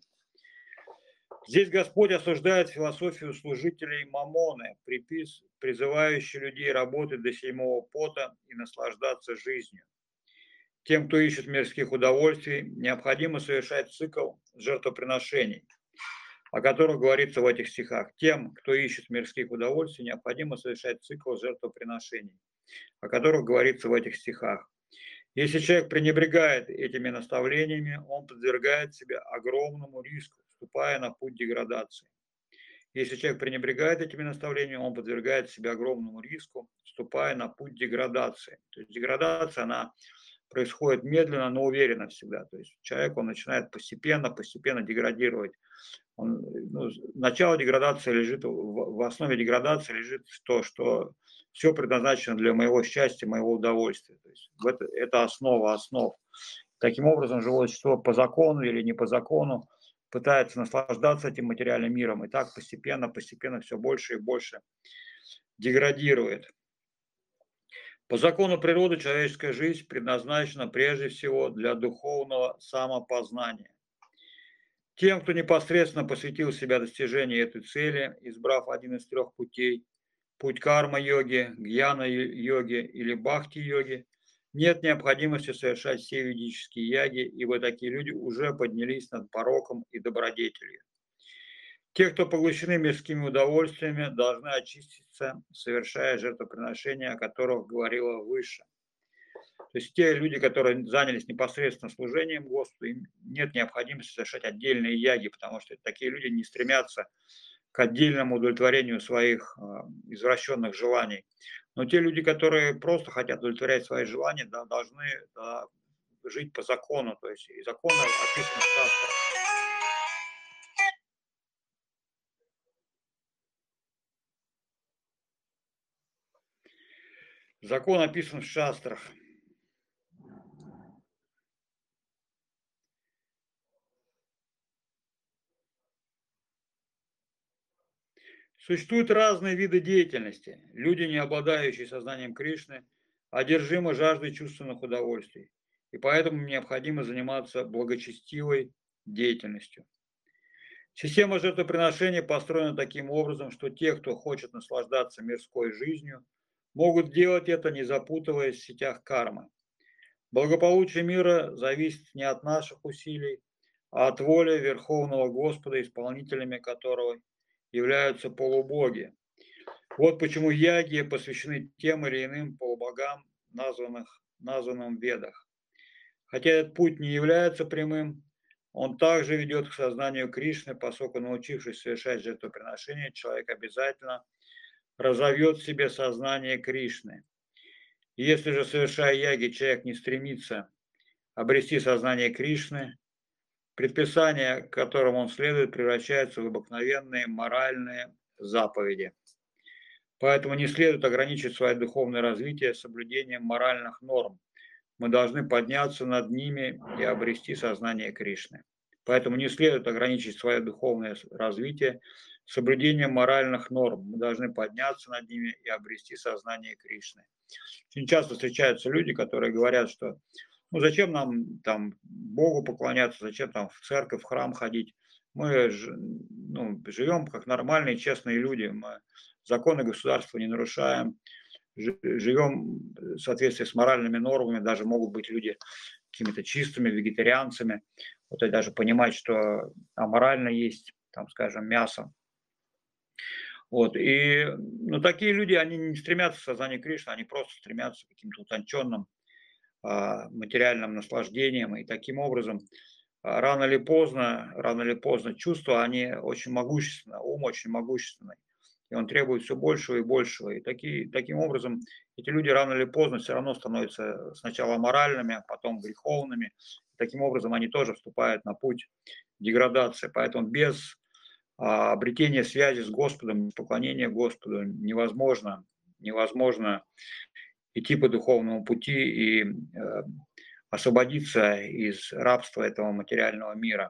Здесь Господь осуждает философию служителей Мамоны, призывающих людей работать до седьмого пота и наслаждаться жизнью. Тем, кто ищет мирских удовольствий, необходимо совершать цикл жертвоприношений, о которых говорится в этих стихах. Тем, кто ищет мирских удовольствий, необходимо совершать цикл жертвоприношений, о которых говорится в этих стихах. Если человек пренебрегает этими наставлениями, он подвергает себя огромному риску, вступая на путь деградации. Если человек пренебрегает этими наставлениями, он подвергает себя огромному риску, вступая на путь деградации. То есть деградация, она происходит медленно, но уверенно всегда. То есть человек, он начинает постепенно деградировать. Начало деградации лежит, в основе деградации лежит то, что все предназначено для моего счастья, моего удовольствия. То есть это основа основ. Таким образом, живое существо по закону или не по закону пытается наслаждаться этим материальным миром, и так постепенно все больше и больше деградирует. По закону природы человеческая жизнь предназначена прежде всего для духовного самопознания. Тем, кто непосредственно посвятил себя достижению этой цели, избрав один из трех путей, путь карма-йоги, гьяна-йоги или бхакти-йоги, нет необходимости совершать все ведические яги, ибо такие люди уже поднялись над пороком и добродетелью. Те, кто поглощены мирскими удовольствиями, должны очиститься, совершая жертвоприношения, о которых говорила выше. То есть те люди, которые занялись непосредственно служением Господу, им нет необходимости совершать отдельные яги, потому что такие люди не стремятся к отдельному удовлетворению своих извращенных желаний. Но те люди, которые просто хотят удовлетворять свои желания, да, должны жить по закону, то есть и закон описан в шастрах. Закон описан в шастрах. Существуют разные виды деятельности. Люди, не обладающие сознанием Кришны, одержимы жаждой чувственных удовольствий, и поэтому необходимо заниматься благочестивой деятельностью. Система жертвоприношения построена таким образом, что те, кто хочет наслаждаться мирской жизнью, могут делать это, не запутываясь в сетях кармы. Благополучие мира зависит не от наших усилий, а от воли Верховного Господа, исполнителями которого являются полубоги. Вот почему яги посвящены тем или иным полубогам, названным в Ведах. Хотя этот путь не является прямым, он также ведет к сознанию Кришны, поскольку, научившись совершать жертвоприношение, человек обязательно разовьет в себе сознание Кришны. И если же, совершая яги, человек не стремится обрести сознание Кришны, предписания, которым он следует, превращаются в обыкновенные моральные заповеди. Поэтому не следует ограничить свое духовное развитие соблюдением моральных норм. Мы должны подняться над ними и обрести сознание Кришны. Поэтому не следует ограничить свое духовное развитие соблюдением моральных норм. Мы должны подняться над ними и обрести сознание Кришны. Очень часто встречаются люди, которые говорят, что ну зачем нам там Богу поклоняться, зачем там в церковь, в храм ходить. Мы живем как нормальные, честные люди. Мы законы государства не нарушаем, живем в соответствии с моральными нормами, даже могут быть люди какими-то чистыми вегетарианцами, вот и даже понимать, что аморально есть, там, скажем, мясо. Вот, и, ну, такие люди, они не стремятся к сознанию Кришны, они просто стремятся к каким-то утонченным материальным наслаждением, и таким образом рано или поздно чувства, они очень могущественны, ум очень могущественный, и он требует все большего и большего. И таким образом эти люди рано или поздно все равно становятся сначала моральными, а потом греховными. Таким образом они тоже вступают на путь деградации. Поэтому без обретения связи с Господом, поклонения Господу невозможно идти по духовному пути и освободиться из рабства этого материального мира.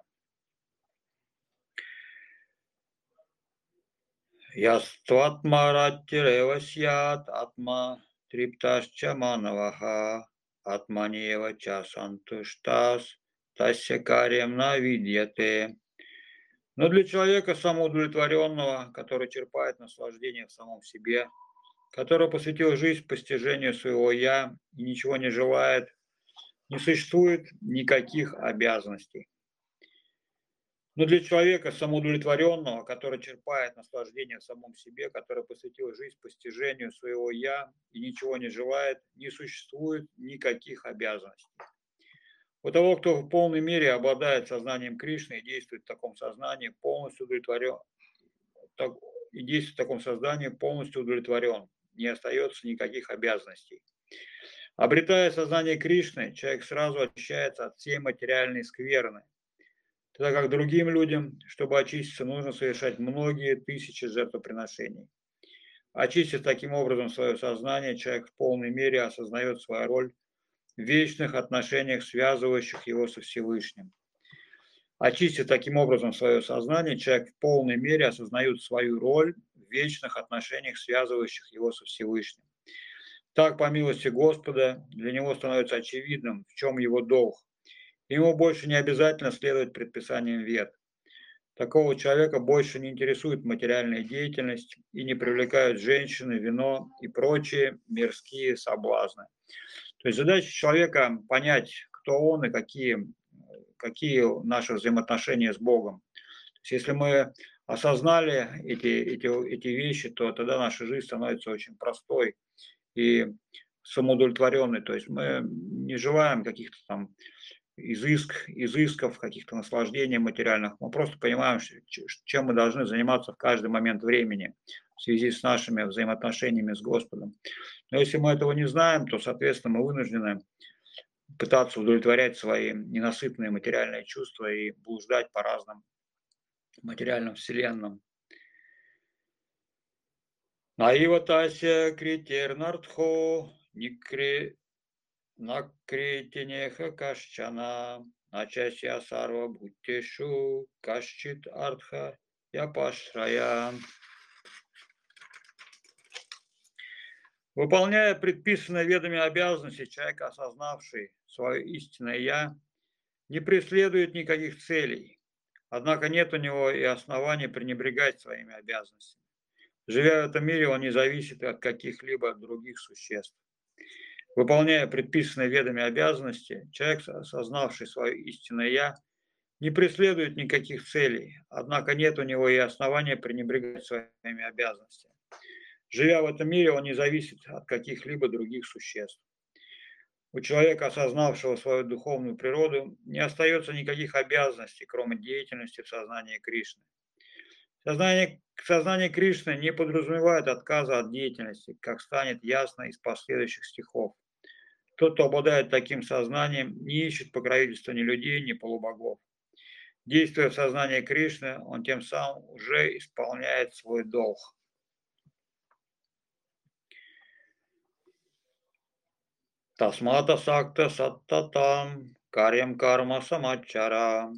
Ястватмаратиревасьят атма триптасча манаваха атманева ча сантуштас тасья карьям навидьяте. Но для человека самоудовлетворенного, который черпает наслаждение в самом себе, который посвятил жизнь постижению своего «я» и ничего не желает, не существует никаких обязанностей. Но для человека самоудовлетворенного, который черпает наслаждение в самом себе, который посвятил жизнь постижению своего «я» и ничего не желает, не существует никаких обязанностей. У того, кто в полной мере обладает сознанием Кришны и действует в таком сознании, полностью удовлетворен, и действует в таком сознании, полностью удовлетворен, не остается никаких обязанностей. Обретая сознание Кришны, человек сразу очищается от всей материальной скверны, тогда как другим людям, чтобы очиститься, нужно совершать многие тысячи жертвоприношений. Очистив таким образом свое сознание, человек в полной мере осознает свою роль в вечных отношениях, связывающих его со Всевышним. Очистив таким образом свое сознание, человек в полной мере осознает свою роль в вечных отношениях, связывающих его со Всевышним. Так, по милости Господа, для него становится очевидным, в чем его долг. Ему больше не обязательно следовать предписаниям Вед. Такого человека больше не интересует материальная деятельность и не привлекают женщины, вино и прочие мирские соблазны. То есть задача человека понять, кто он и какие наши взаимоотношения с Богом. То есть если мы осознали эти вещи, то тогда наша жизнь становится очень простой и самоудовлетворенной. То есть мы не желаем каких-то там изысков, каких-то наслаждений материальных. Мы просто понимаем, чем мы должны заниматься в каждый момент времени в связи с нашими взаимоотношениями с Господом. Но если мы этого не знаем, то, соответственно, мы вынуждены пытаться удовлетворять свои ненасытные материальные чувства и блуждать по разным материальным вселенным. Наиватася критернартхо накритинеха кашчана начася сарва буттешу кашчит артха япашрая. Выполняя предписанные ведами обязанности, человек, осознавший свое истинное «я», не преследует никаких целей, однако нет у него и оснований пренебрегать своими обязанностями. Живя в этом мире, он не зависит от каких-либо других существ. Выполняя предписанные ведами обязанности, человек, осознавший свое истинное «я», не преследует никаких целей, однако нет у него и основания пренебрегать своими обязанностями. Живя в этом мире, он не зависит от каких-либо других существ. У человека, осознавшего свою духовную природу, не остается никаких обязанностей, кроме деятельности в сознании Кришны. Сознание Кришны не подразумевает отказа от деятельности, как станет ясно из последующих стихов. Тот, кто обладает таким сознанием, не ищет покровительства ни людей, ни полубогов. Действуя в сознании Кришны, он тем самым уже исполняет свой долг. Тасмата сакта саттатам карьям карма самачара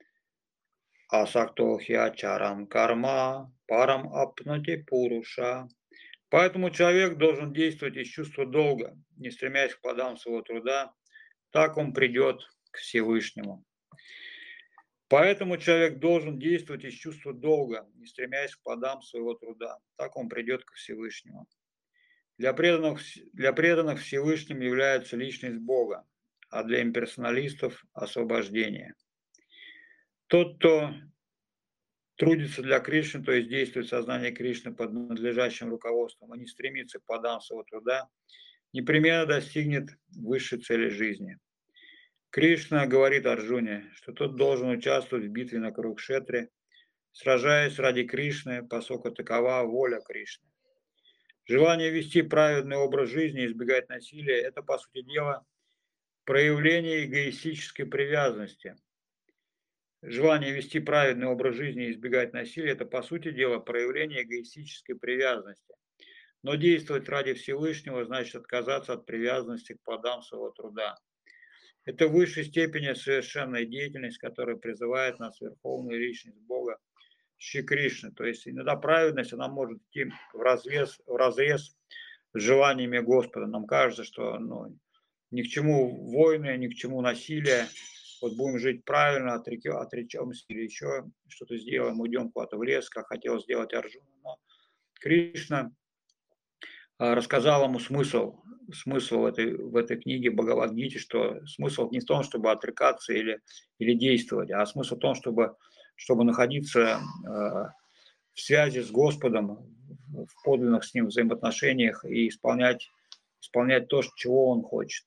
асактохиачарам карма парам апнути пуруша. Поэтому человек должен действовать из чувства долга, не стремясь к плодам своего труда, так он придет к Всевышнему. Поэтому человек должен действовать из чувства долга, не стремясь к плодам своего труда, так он придет к Всевышнему. Для преданных Всевышним является личность Бога, а для имперсоналистов – освобождение. Тот, кто трудится для Кришны, то есть действует в сознании Кришны под надлежащим руководством, и не стремится к плодам своего труда, непременно достигнет высшей цели жизни. Кришна говорит Арджуне, что тот должен участвовать в битве на Курукшетре, сражаясь ради Кришны, поскольку такова воля Кришны. Желание вести праведный образ жизни и избегать насилия – это, по сути дела, проявление эгоистической привязанности. Желание вести праведный образ жизни и избегать насилия – это, по сути дела, проявление эгоистической привязанности. Но действовать ради Всевышнего значит отказаться от привязанности к плодам своего труда. Это в высшей степени совершенная деятельность, которая призывает нас Верховную Личность Бога Шри Кришны. То есть иногда праведность, она может идти вразрез с желаниями Господа. Нам кажется, что ни к чему войны, ни к чему насилие. Вот будем жить правильно, отречемся или еще что-то сделаем, уйдем куда-то в лес, как хотел сделать Арджуна. Но Кришна рассказал ему смысл в этой книге Бхагавад-гите, что смысл не в том, чтобы отрекаться или действовать, а смысл в том, чтобы находиться в связи с Господом, в подлинных с Ним взаимоотношениях и исполнять то, чего Он хочет.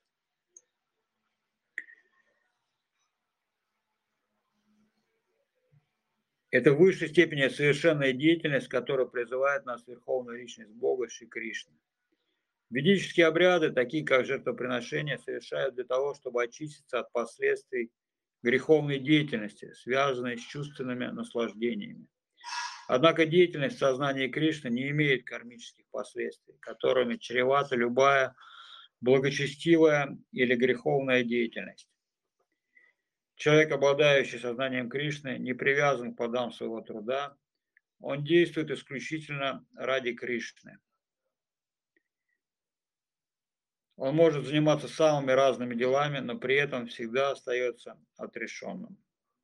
Это в высшей степени совершенная деятельность, которая призывает нас Верховную Личность Бога Шри Кришны. Ведические обряды, такие как жертвоприношения, совершают для того, чтобы очиститься от последствий греховной деятельности, связанной с чувственными наслаждениями. Однако деятельность в сознании Кришны не имеет кармических последствий, которыми чревата любая благочестивая или греховная деятельность. Человек, обладающий сознанием Кришны, не привязан к плодам своего труда, он действует исключительно ради Кришны. Он может заниматься самыми разными делами, но при этом всегда остается отрешенным.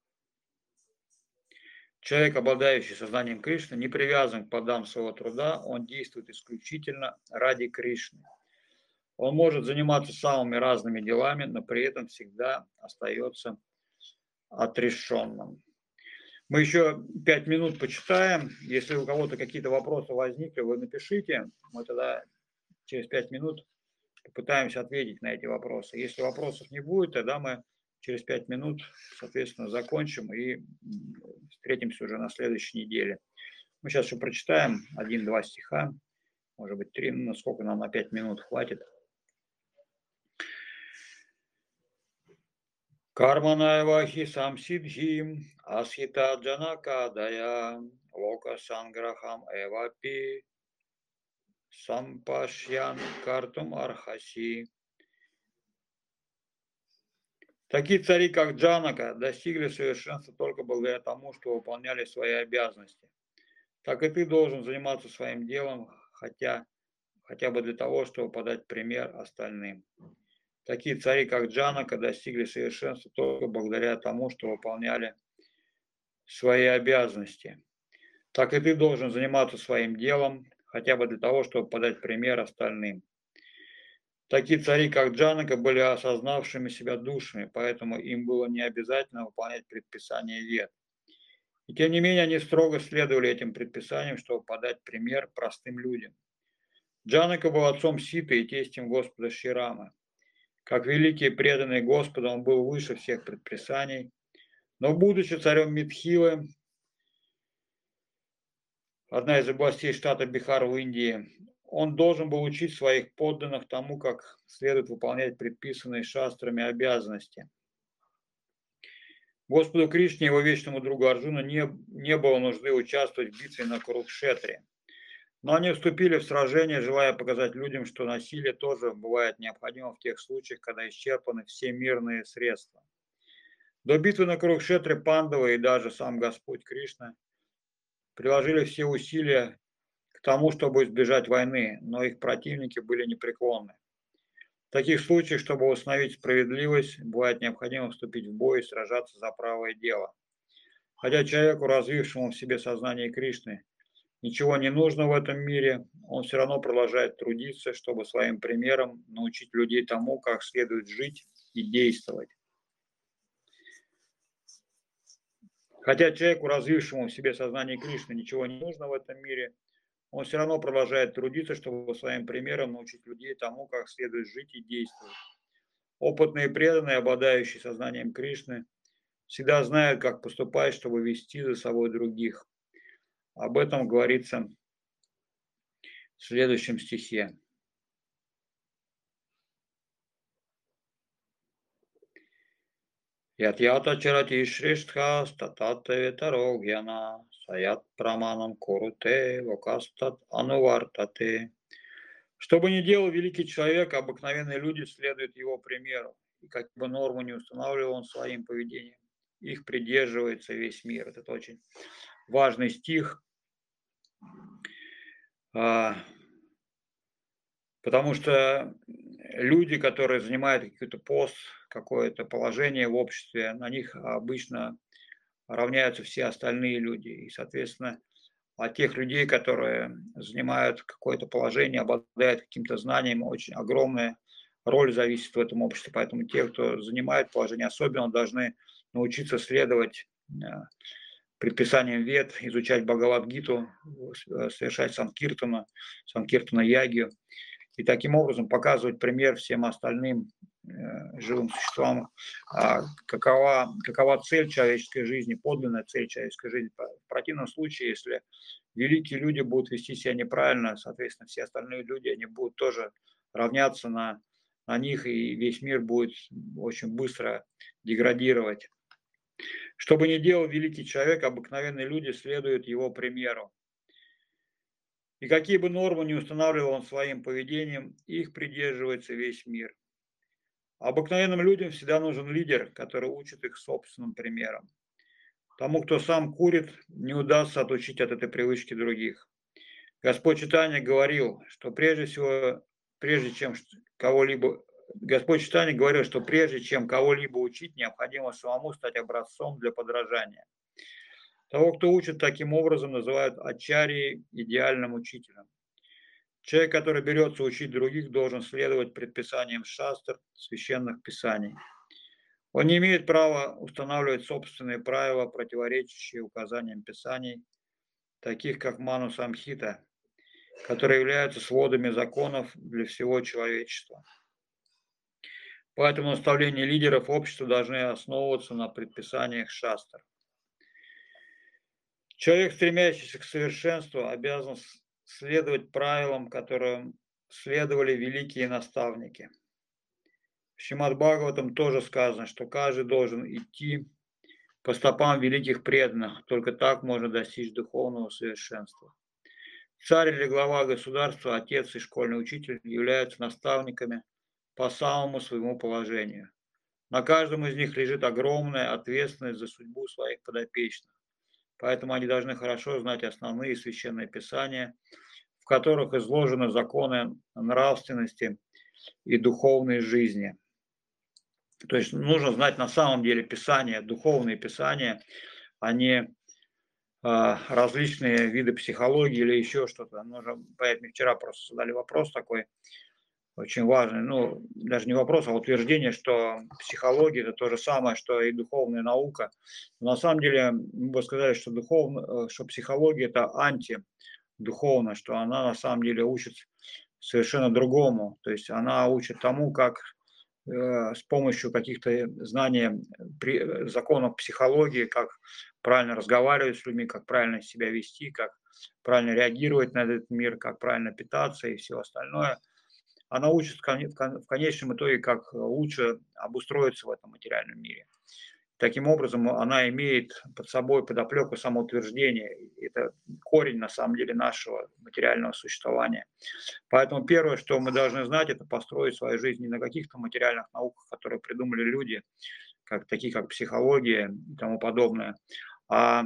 Человек, обладающий сознанием Кришны, не привязан к плодам своего труда, он действует исключительно ради Кришны. Он может заниматься самыми разными делами, но при этом всегда остается отрешенным. Мы еще 5 минут почитаем. Если у кого-то какие-то вопросы возникли, вы напишите. Мы тогда через 5 минут попытаемся ответить на эти вопросы. Если вопросов не будет, тогда мы через 5 минут, соответственно, закончим и встретимся уже на следующей неделе. Мы сейчас еще прочитаем 1-2 стиха, может быть 3, ну, сколько нам на 5 минут хватит. Карманаевахи самсидхим асхита джанакадая лока санграхам эвапи сампашьян картум архаси. Такие цари, как Джанака, достигли совершенства только благодаря тому, что выполняли свои обязанности. Так и ты должен заниматься своим делом, хотя бы для того, чтобы подать пример остальным. Такие цари, как Джанака, достигли совершенства только благодаря тому, что выполняли свои обязанности. Так и ты должен заниматься своим делом, хотя бы для того, чтобы подать пример остальным. Такие цари, как Джанака, были осознавшими себя душами, поэтому им было не обязательно выполнять предписания Вед. И тем не менее они строго следовали этим предписаниям, чтобы подать пример простым людям. Джанака был отцом Ситы и тестем Господа Ширамы. Как великий и преданный Господу, он был выше всех предписаний, но будучи царем Митхилы, одна из областей штата Бихар в Индии, он должен был учить своих подданных тому, как следует выполнять предписанные шастрами обязанности. Господу Кришне и его вечному другу Арджуну не было нужды участвовать в битве на Курукшетре. Но они вступили в сражение, желая показать людям, что насилие тоже бывает необходимо в тех случаях, когда исчерпаны все мирные средства. До битвы на Курукшетре Пандавы и даже сам Господь Кришна приложили все усилия к тому, чтобы избежать войны, но их противники были непреклонны. В таких случаях, чтобы восстановить справедливость, бывает необходимо вступить в бой и сражаться за правое дело. Хотя человеку, развившему в себе сознание Кришны, ничего не нужно в этом мире, он все равно продолжает трудиться, чтобы своим примером научить людей тому, как следует жить и действовать. Хотя человеку, развившему в себе сознание Кришны, ничего не нужно в этом мире, он все равно продолжает трудиться, чтобы своим примером научить людей тому, как следует жить и действовать. Опытные и преданные, обладающие сознанием Кришны, всегда знают, как поступать, чтобы вести за собой других. Об этом говорится в следующем стихе. Ятьята чарати шриштха статата ветаро гьяна саят праманам куруте вакастат анувартате. Что бы ни делал великий человек, обыкновенные люди следуют его примеру. И как бы норму не устанавливал он своим поведением, их придерживается весь мир. Это очень важный стих, потому что люди, которые занимают какой-то пост, какое-то положение в обществе, на них обычно равняются все остальные люди. И, соответственно, от тех людей, которые занимают какое-то положение, обладают каким-то знанием, очень огромная роль зависит в этом обществе. Поэтому те, кто занимает положение, особенно должны научиться следовать предписаниям Вед, изучать Бхагавад-гиту, совершать санкиртана ягью. И таким образом показывать пример всем остальным живым существам, какова цель человеческой жизни, подлинная цель человеческой жизни. В противном случае, если великие люди будут вести себя неправильно, соответственно, все остальные люди, они будут тоже равняться на них, и весь мир будет очень быстро деградировать. Что бы ни делал великий человек, обыкновенные люди следуют его примеру. И какие бы нормы ни устанавливал он своим поведением, их придерживается весь мир. Обыкновенным людям всегда нужен лидер, который учит их собственным примером. Тому, кто сам курит, не удастся отучить от этой привычки других. Господь Чайтанья говорил, что прежде чем кого-либо учить, необходимо самому стать образцом для подражания. Того, кто учит таким образом, называют ачарьей, идеальным учителем. Человек, который берется учить других, должен следовать предписаниям шастр, священных писаний. Он не имеет права устанавливать собственные правила, противоречащие указаниям писаний, таких как Ману Самхита, которые являются сводами законов для всего человечества. Поэтому наставления лидеров общества должны основываться на предписаниях шастр. Человек, стремящийся к совершенству, обязан следовать правилам, которым следовали великие наставники. В Шримад Бхагаватам тоже сказано, что каждый должен идти по стопам великих преданных, только так можно достичь духовного совершенства. Царь или глава государства, отец и школьный учитель являются наставниками по самому своему положению. На каждом из них лежит огромная ответственность за судьбу своих подопечных. Поэтому они должны хорошо знать основные священные писания, в которых изложены законы нравственности и духовной жизни. То есть нужно знать на самом деле писания, духовные писания, а не различные виды психологии или еще что-то. Поэтому вчера просто задали вопрос такой очень важный, ну, даже не вопрос, а утверждение, что психология – это то же самое, что и духовная наука. Но на самом деле мы бы сказали, что, что психология – это антидуховно, что она на самом деле учит совершенно другому. То есть она учит тому, как с помощью каких-то знаний законов психологии, как правильно разговаривать с людьми, как правильно себя вести, как правильно реагировать на этот мир, как правильно питаться и все остальное. Она учит в конечном итоге, как лучше обустроиться в этом материальном мире. Таким образом, она имеет под собой подоплеку самоутверждения. Это корень, на самом деле, нашего материального существования. Поэтому первое, что мы должны знать, это построить свою жизнь не на каких-то материальных науках, которые придумали люди, такие как психология и тому подобное, а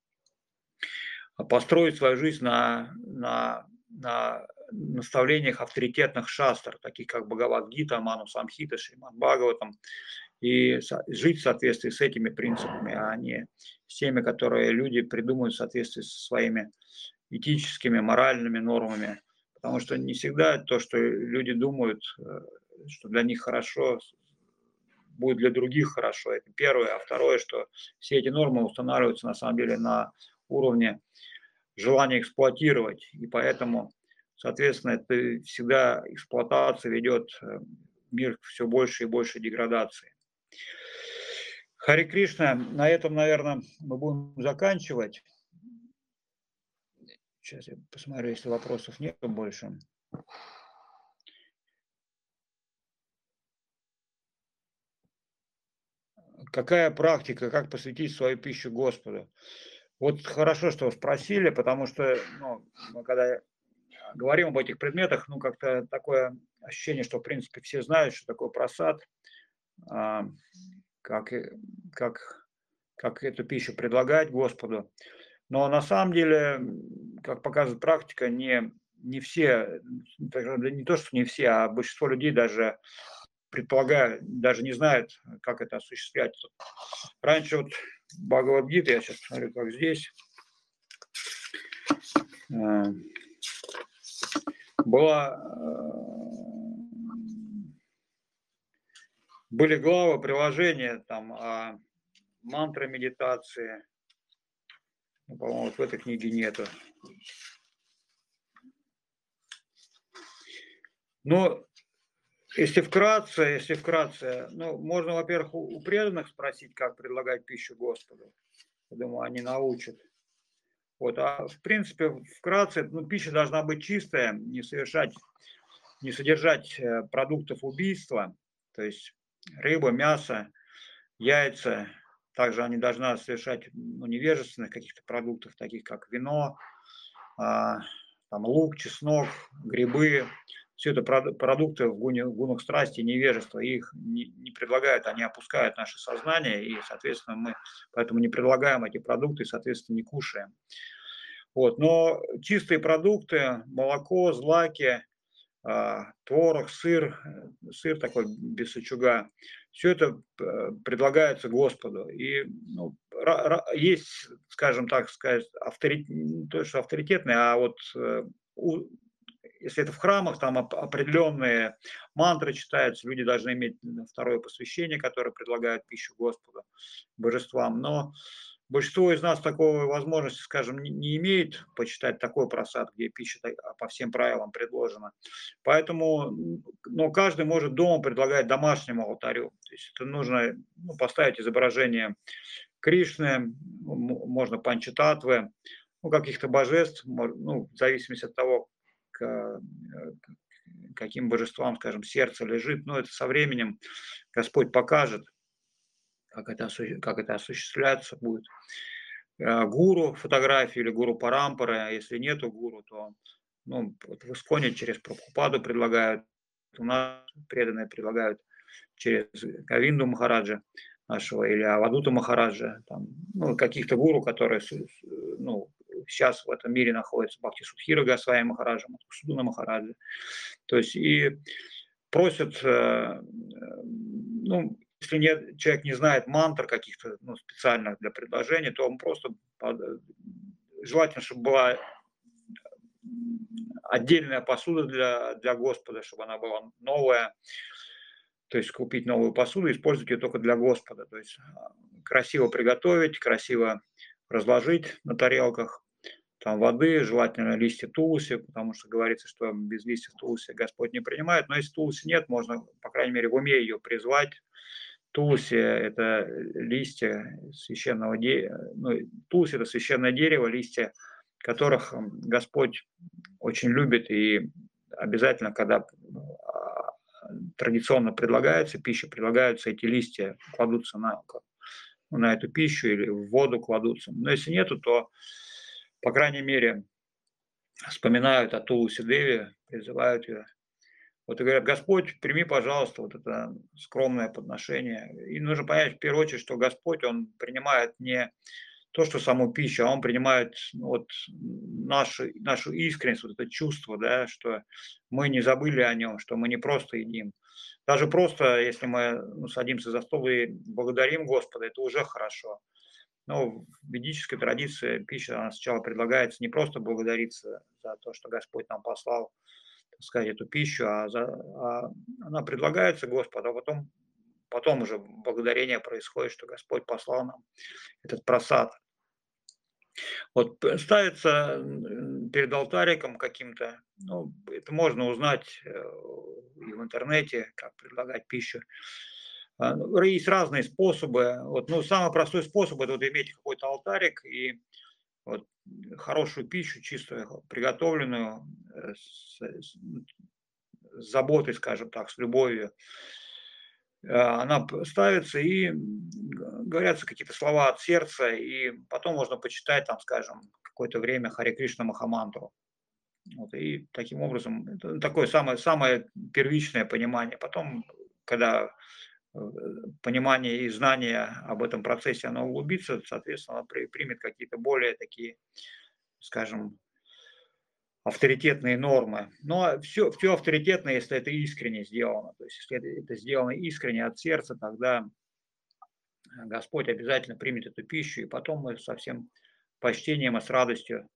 построить свою жизнь на наставлениях авторитетных шастр, таких как Бхагавад-гита, Ману Самхита, Шримад Бхагаватам, и жить в соответствии с этими принципами, а не с теми, которые люди придумывают в соответствии со своими этическими, моральными нормами. Потому что не всегда то, что люди думают, что для них хорошо, будет для других хорошо. Это первое. А второе, что все эти нормы устанавливаются на самом деле на уровне желания эксплуатировать. И поэтому, соответственно, это всегда эксплуатация ведет мир к все больше и больше деградации. Харе Кришна, на этом, наверное, мы будем заканчивать. Сейчас я посмотрю, если вопросов нет больше. Какая практика, как посвятить свою пищу Господу? Вот хорошо, что вы спросили, потому что мы когда говорим об этих предметах, как-то такое ощущение, что, в принципе, все знают, что такое прасад, как эту пищу предлагать Господу. Но на самом деле, как показывает практика, не все, не то, что не все, а большинство людей даже предполагают, даже не знают, как это осуществлять. Раньше вот Бхагавад-гита, я сейчас смотрю, как здесь, были главы, приложения, там, мантры медитации. По-моему, вот в этой книге нету. Но если вкратце, можно, во-первых, у преданных спросить, как предлагать пищу Господу. Я думаю, они научат. Вот, а в принципе, вкратце, пища должна быть чистая, не содержать продуктов убийства, то есть рыба, мясо, яйца. Также они должны совершать невежественных каких-то продуктов, таких как вино, там лук, чеснок, грибы. Все это продукты в гунах страсти, невежества. Их не предлагают, они опускают наше сознание, и, соответственно, мы поэтому не предлагаем эти продукты, и, соответственно, не кушаем. Вот. Но чистые продукты, молоко, злаки, творог, сыр такой без сычуга, все это предлагается Господу. И есть, скажем так сказать, то, что авторитетные, а вот если это в храмах, там определенные мантры читаются, люди должны иметь второе посвящение, которое предлагает пищу Господу, божествам. Но большинство из нас такой возможности, скажем, не имеет почитать такой просад, где пища по всем правилам предложена. Поэтому, но каждый может дома предлагать домашнему алтарю. То есть это нужно, ну, поставить изображение Кришны, можно Панчататвы, ну, каких-то божеств, ну, в зависимости от того, каким божествам, скажем, сердце лежит. Но это со временем Господь покажет, как это осуществляться будет. Гуру фотографии или гуру парампары, а если нету гуру, то, ну, вот в Исконе через Прабхупаду предлагают, у нас преданные предлагают через Говинду Махараджа нашего или Авадута Махараджа, там, ну, каких-то гуру, которые, ну, сейчас в этом мире находятся, Бхакти Судхира Госвами Махараджа, Судуна Махараджа. То есть и просят, ну, если нет, человек не знает мантр каких-то, ну, специальных для предложения, то он просто желательно, чтобы была отдельная посуда для Господа, чтобы она была новая. То есть купить новую посуду, использовать ее только для Господа. То есть красиво приготовить, красиво разложить на тарелках, там воды, желательно листья тулуси, потому что говорится, что без листьев тулуси Господь не принимает. Но если тулуси нет, можно, по крайней мере, в уме ее призвать. Тулуси – это листья священного дерева. Ну, тулуси – это священное дерево, листья которых Господь очень любит. И обязательно, когда традиционно предлагается пища, предлагаются эти листья, кладутся на эту пищу или в воду кладутся. Но если нету, то, по крайней мере, вспоминают о Тулуси Деви, призывают ее. Вот и говорят: Господь, прими, пожалуйста, вот это скромное подношение. И нужно понять в первую очередь, что Господь, Он принимает не то, что саму пищу, а Он принимает, ну, вот нашу искренность, вот это чувство, да, что мы не забыли о Нем, что мы не просто едим. Даже просто, если мы, ну, садимся за стол и благодарим Господа, это уже хорошо. Но в ведической традиции пища, она сначала предлагается не просто благодариться за то, что Господь нам послал, так сказать, эту пищу, а она предлагается Господу, а потом уже благодарение происходит, что Господь послал нам этот просад. Вот ставится перед алтариком каким-то, ну, это можно узнать и в интернете, как предлагать пищу. Есть разные способы. Вот, ну, самый простой способ – это вот иметь какой-то алтарик и вот хорошую пищу, чистую, приготовленную, с заботой, скажем так, с любовью. Она ставится и говорятся какие-то слова от сердца, и потом можно почитать, там, скажем, какое-то время Харе Кришна Махамантру. Вот, и таким образом, это такое самое первичное понимание. Потом, когда понимание и знание об этом процессе, оно углубится, соответственно, оно примет какие-то более такие, скажем, авторитетные нормы. Но все авторитетно, если это искренне сделано. То есть, если это сделано искренне от сердца, тогда Господь обязательно примет эту пищу, и потом мы со всем почтением и с радостью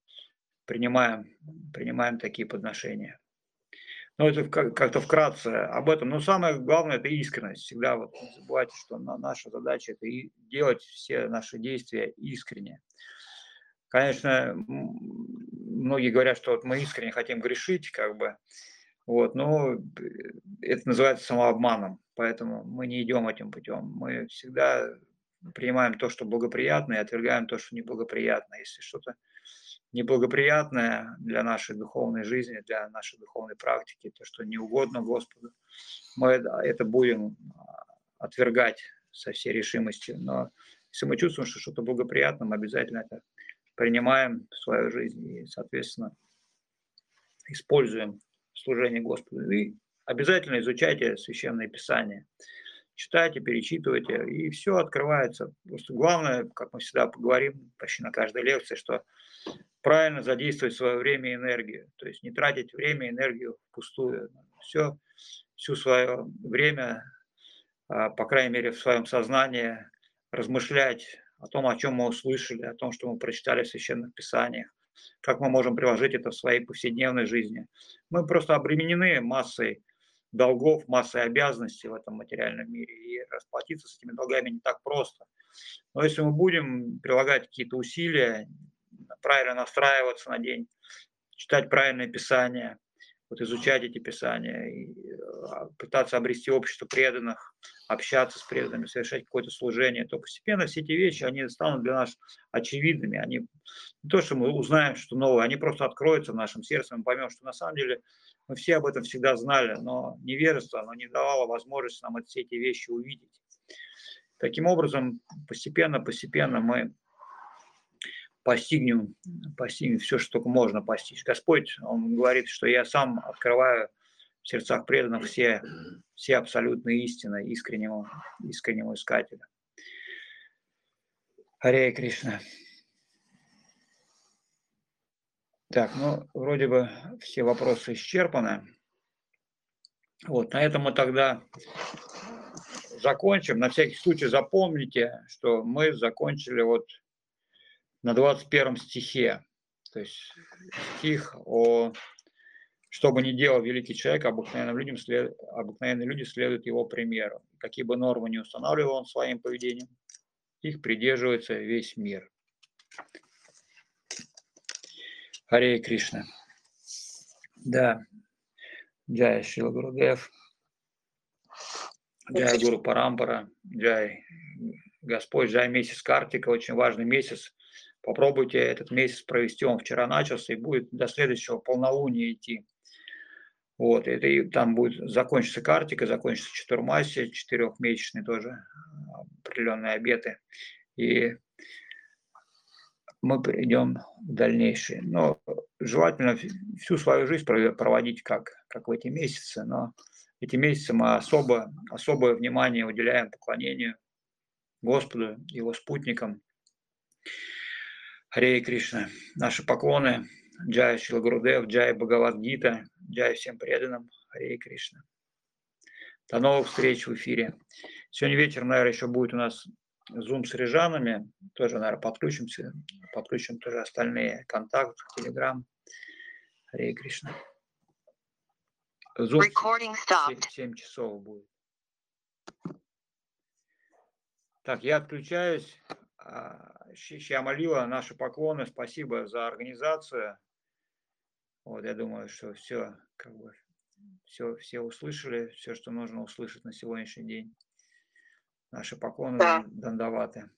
принимаем такие подношения. Ну, это как-то вкратце об этом. Но самое главное – это искренность. Всегда вот не забывайте, что наша задача – это и делать все наши действия искренне. Конечно, многие говорят, что вот мы искренне хотим грешить, как бы, вот, но это называется самообманом, поэтому мы не идем этим путем. Мы всегда принимаем то, что благоприятно, и отвергаем то, что неблагоприятно. Если что-то неблагоприятное для нашей духовной жизни, для нашей духовной практики, то, что не угодно Господу, мы это будем отвергать со всей решимостью. Но если мы чувствуем, что что-то благоприятно, мы обязательно это принимаем в свою жизнь и, соответственно, используем в служении Господу. И обязательно изучайте Священное Писание. Читайте, перечитывайте, и все открывается. Просто главное, как мы всегда поговорим почти на каждой лекции, что правильно задействовать свое время и энергию. То есть не тратить время и энергию впустую. Всю свое время, по крайней мере, в своем сознании размышлять о том, о чем мы услышали, о том, что мы прочитали в Священных Писаниях, как мы можем приложить это в своей повседневной жизни. Мы просто обременены массой долгов, массой обязанностей в этом материальном мире, и расплатиться с этими долгами не так просто. Но если мы будем прилагать какие-то усилия, правильно настраиваться на день, читать правильное Писание, вот изучать эти Писания, и, пытаться обрести общество преданных, общаться с преданными, совершать какое-то служение, то постепенно все эти вещи, они станут для нас очевидными. Они не то, что мы узнаем что новое, они просто откроются в нашем сердце, мы поймем, что на самом деле мы все об этом всегда знали, но невежество, оно не давало возможности нам все эти вещи увидеть. Таким образом, постепенно мы постигнем все, что только можно постичь. Господь, Он говорит, что я сам открываю в сердцах преданных все абсолютные истины искреннему искателю. Харе Кришна. Так, ну, вроде бы все вопросы исчерпаны. Вот, на этом мы тогда закончим. На всякий случай запомните, что мы закончили вот на 21 стихе. То есть стих о «Что бы ни делал великий человек, обыкновенные люди следуют его примеру. Какие бы нормы ни устанавливал он своим поведением, их придерживается весь мир». Харе Кришна. Да. Джай Шрила Гурудев. Джай Гуру Парампара. Джай Господь. Джай месяц Картика. Очень важный месяц. Попробуйте этот месяц провести. Он вчера начался и будет до следующего полнолуния идти. Вот, и там будет закончится Картика, закончится Чатурмаси, 4-месячные тоже определенные обеты. И мы перейдем в дальнейшее. Но желательно всю свою жизнь проводить как в эти месяцы, но эти месяцы мы особое внимание уделяем поклонению Господу, Его спутникам. Харе Кришна. Наши поклоны. Джай Шрила Гурудев, Джай Бхагавад-гита, Джай всем преданным. Харе Кришна. До новых встреч в эфире. Сегодня вечером, наверное, еще будет у нас Zoom с рижанами. Тоже, наверное, подключим тоже остальные контакты, Telegram. Харе Кришна. Zoom 7 часов будет. Так, я отключаюсь. Шьямалила, наши поклоны. Спасибо за организацию. Вот, я думаю, что все услышали, все, что нужно услышать на сегодняшний день. Наши поклоны Дандаваты.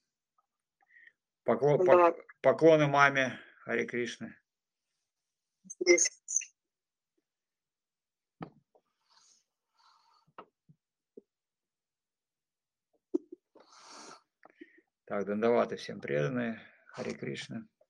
Поклоны маме. Харе Кришна. Так, Дандаваты всем преданные. Харе Кришна.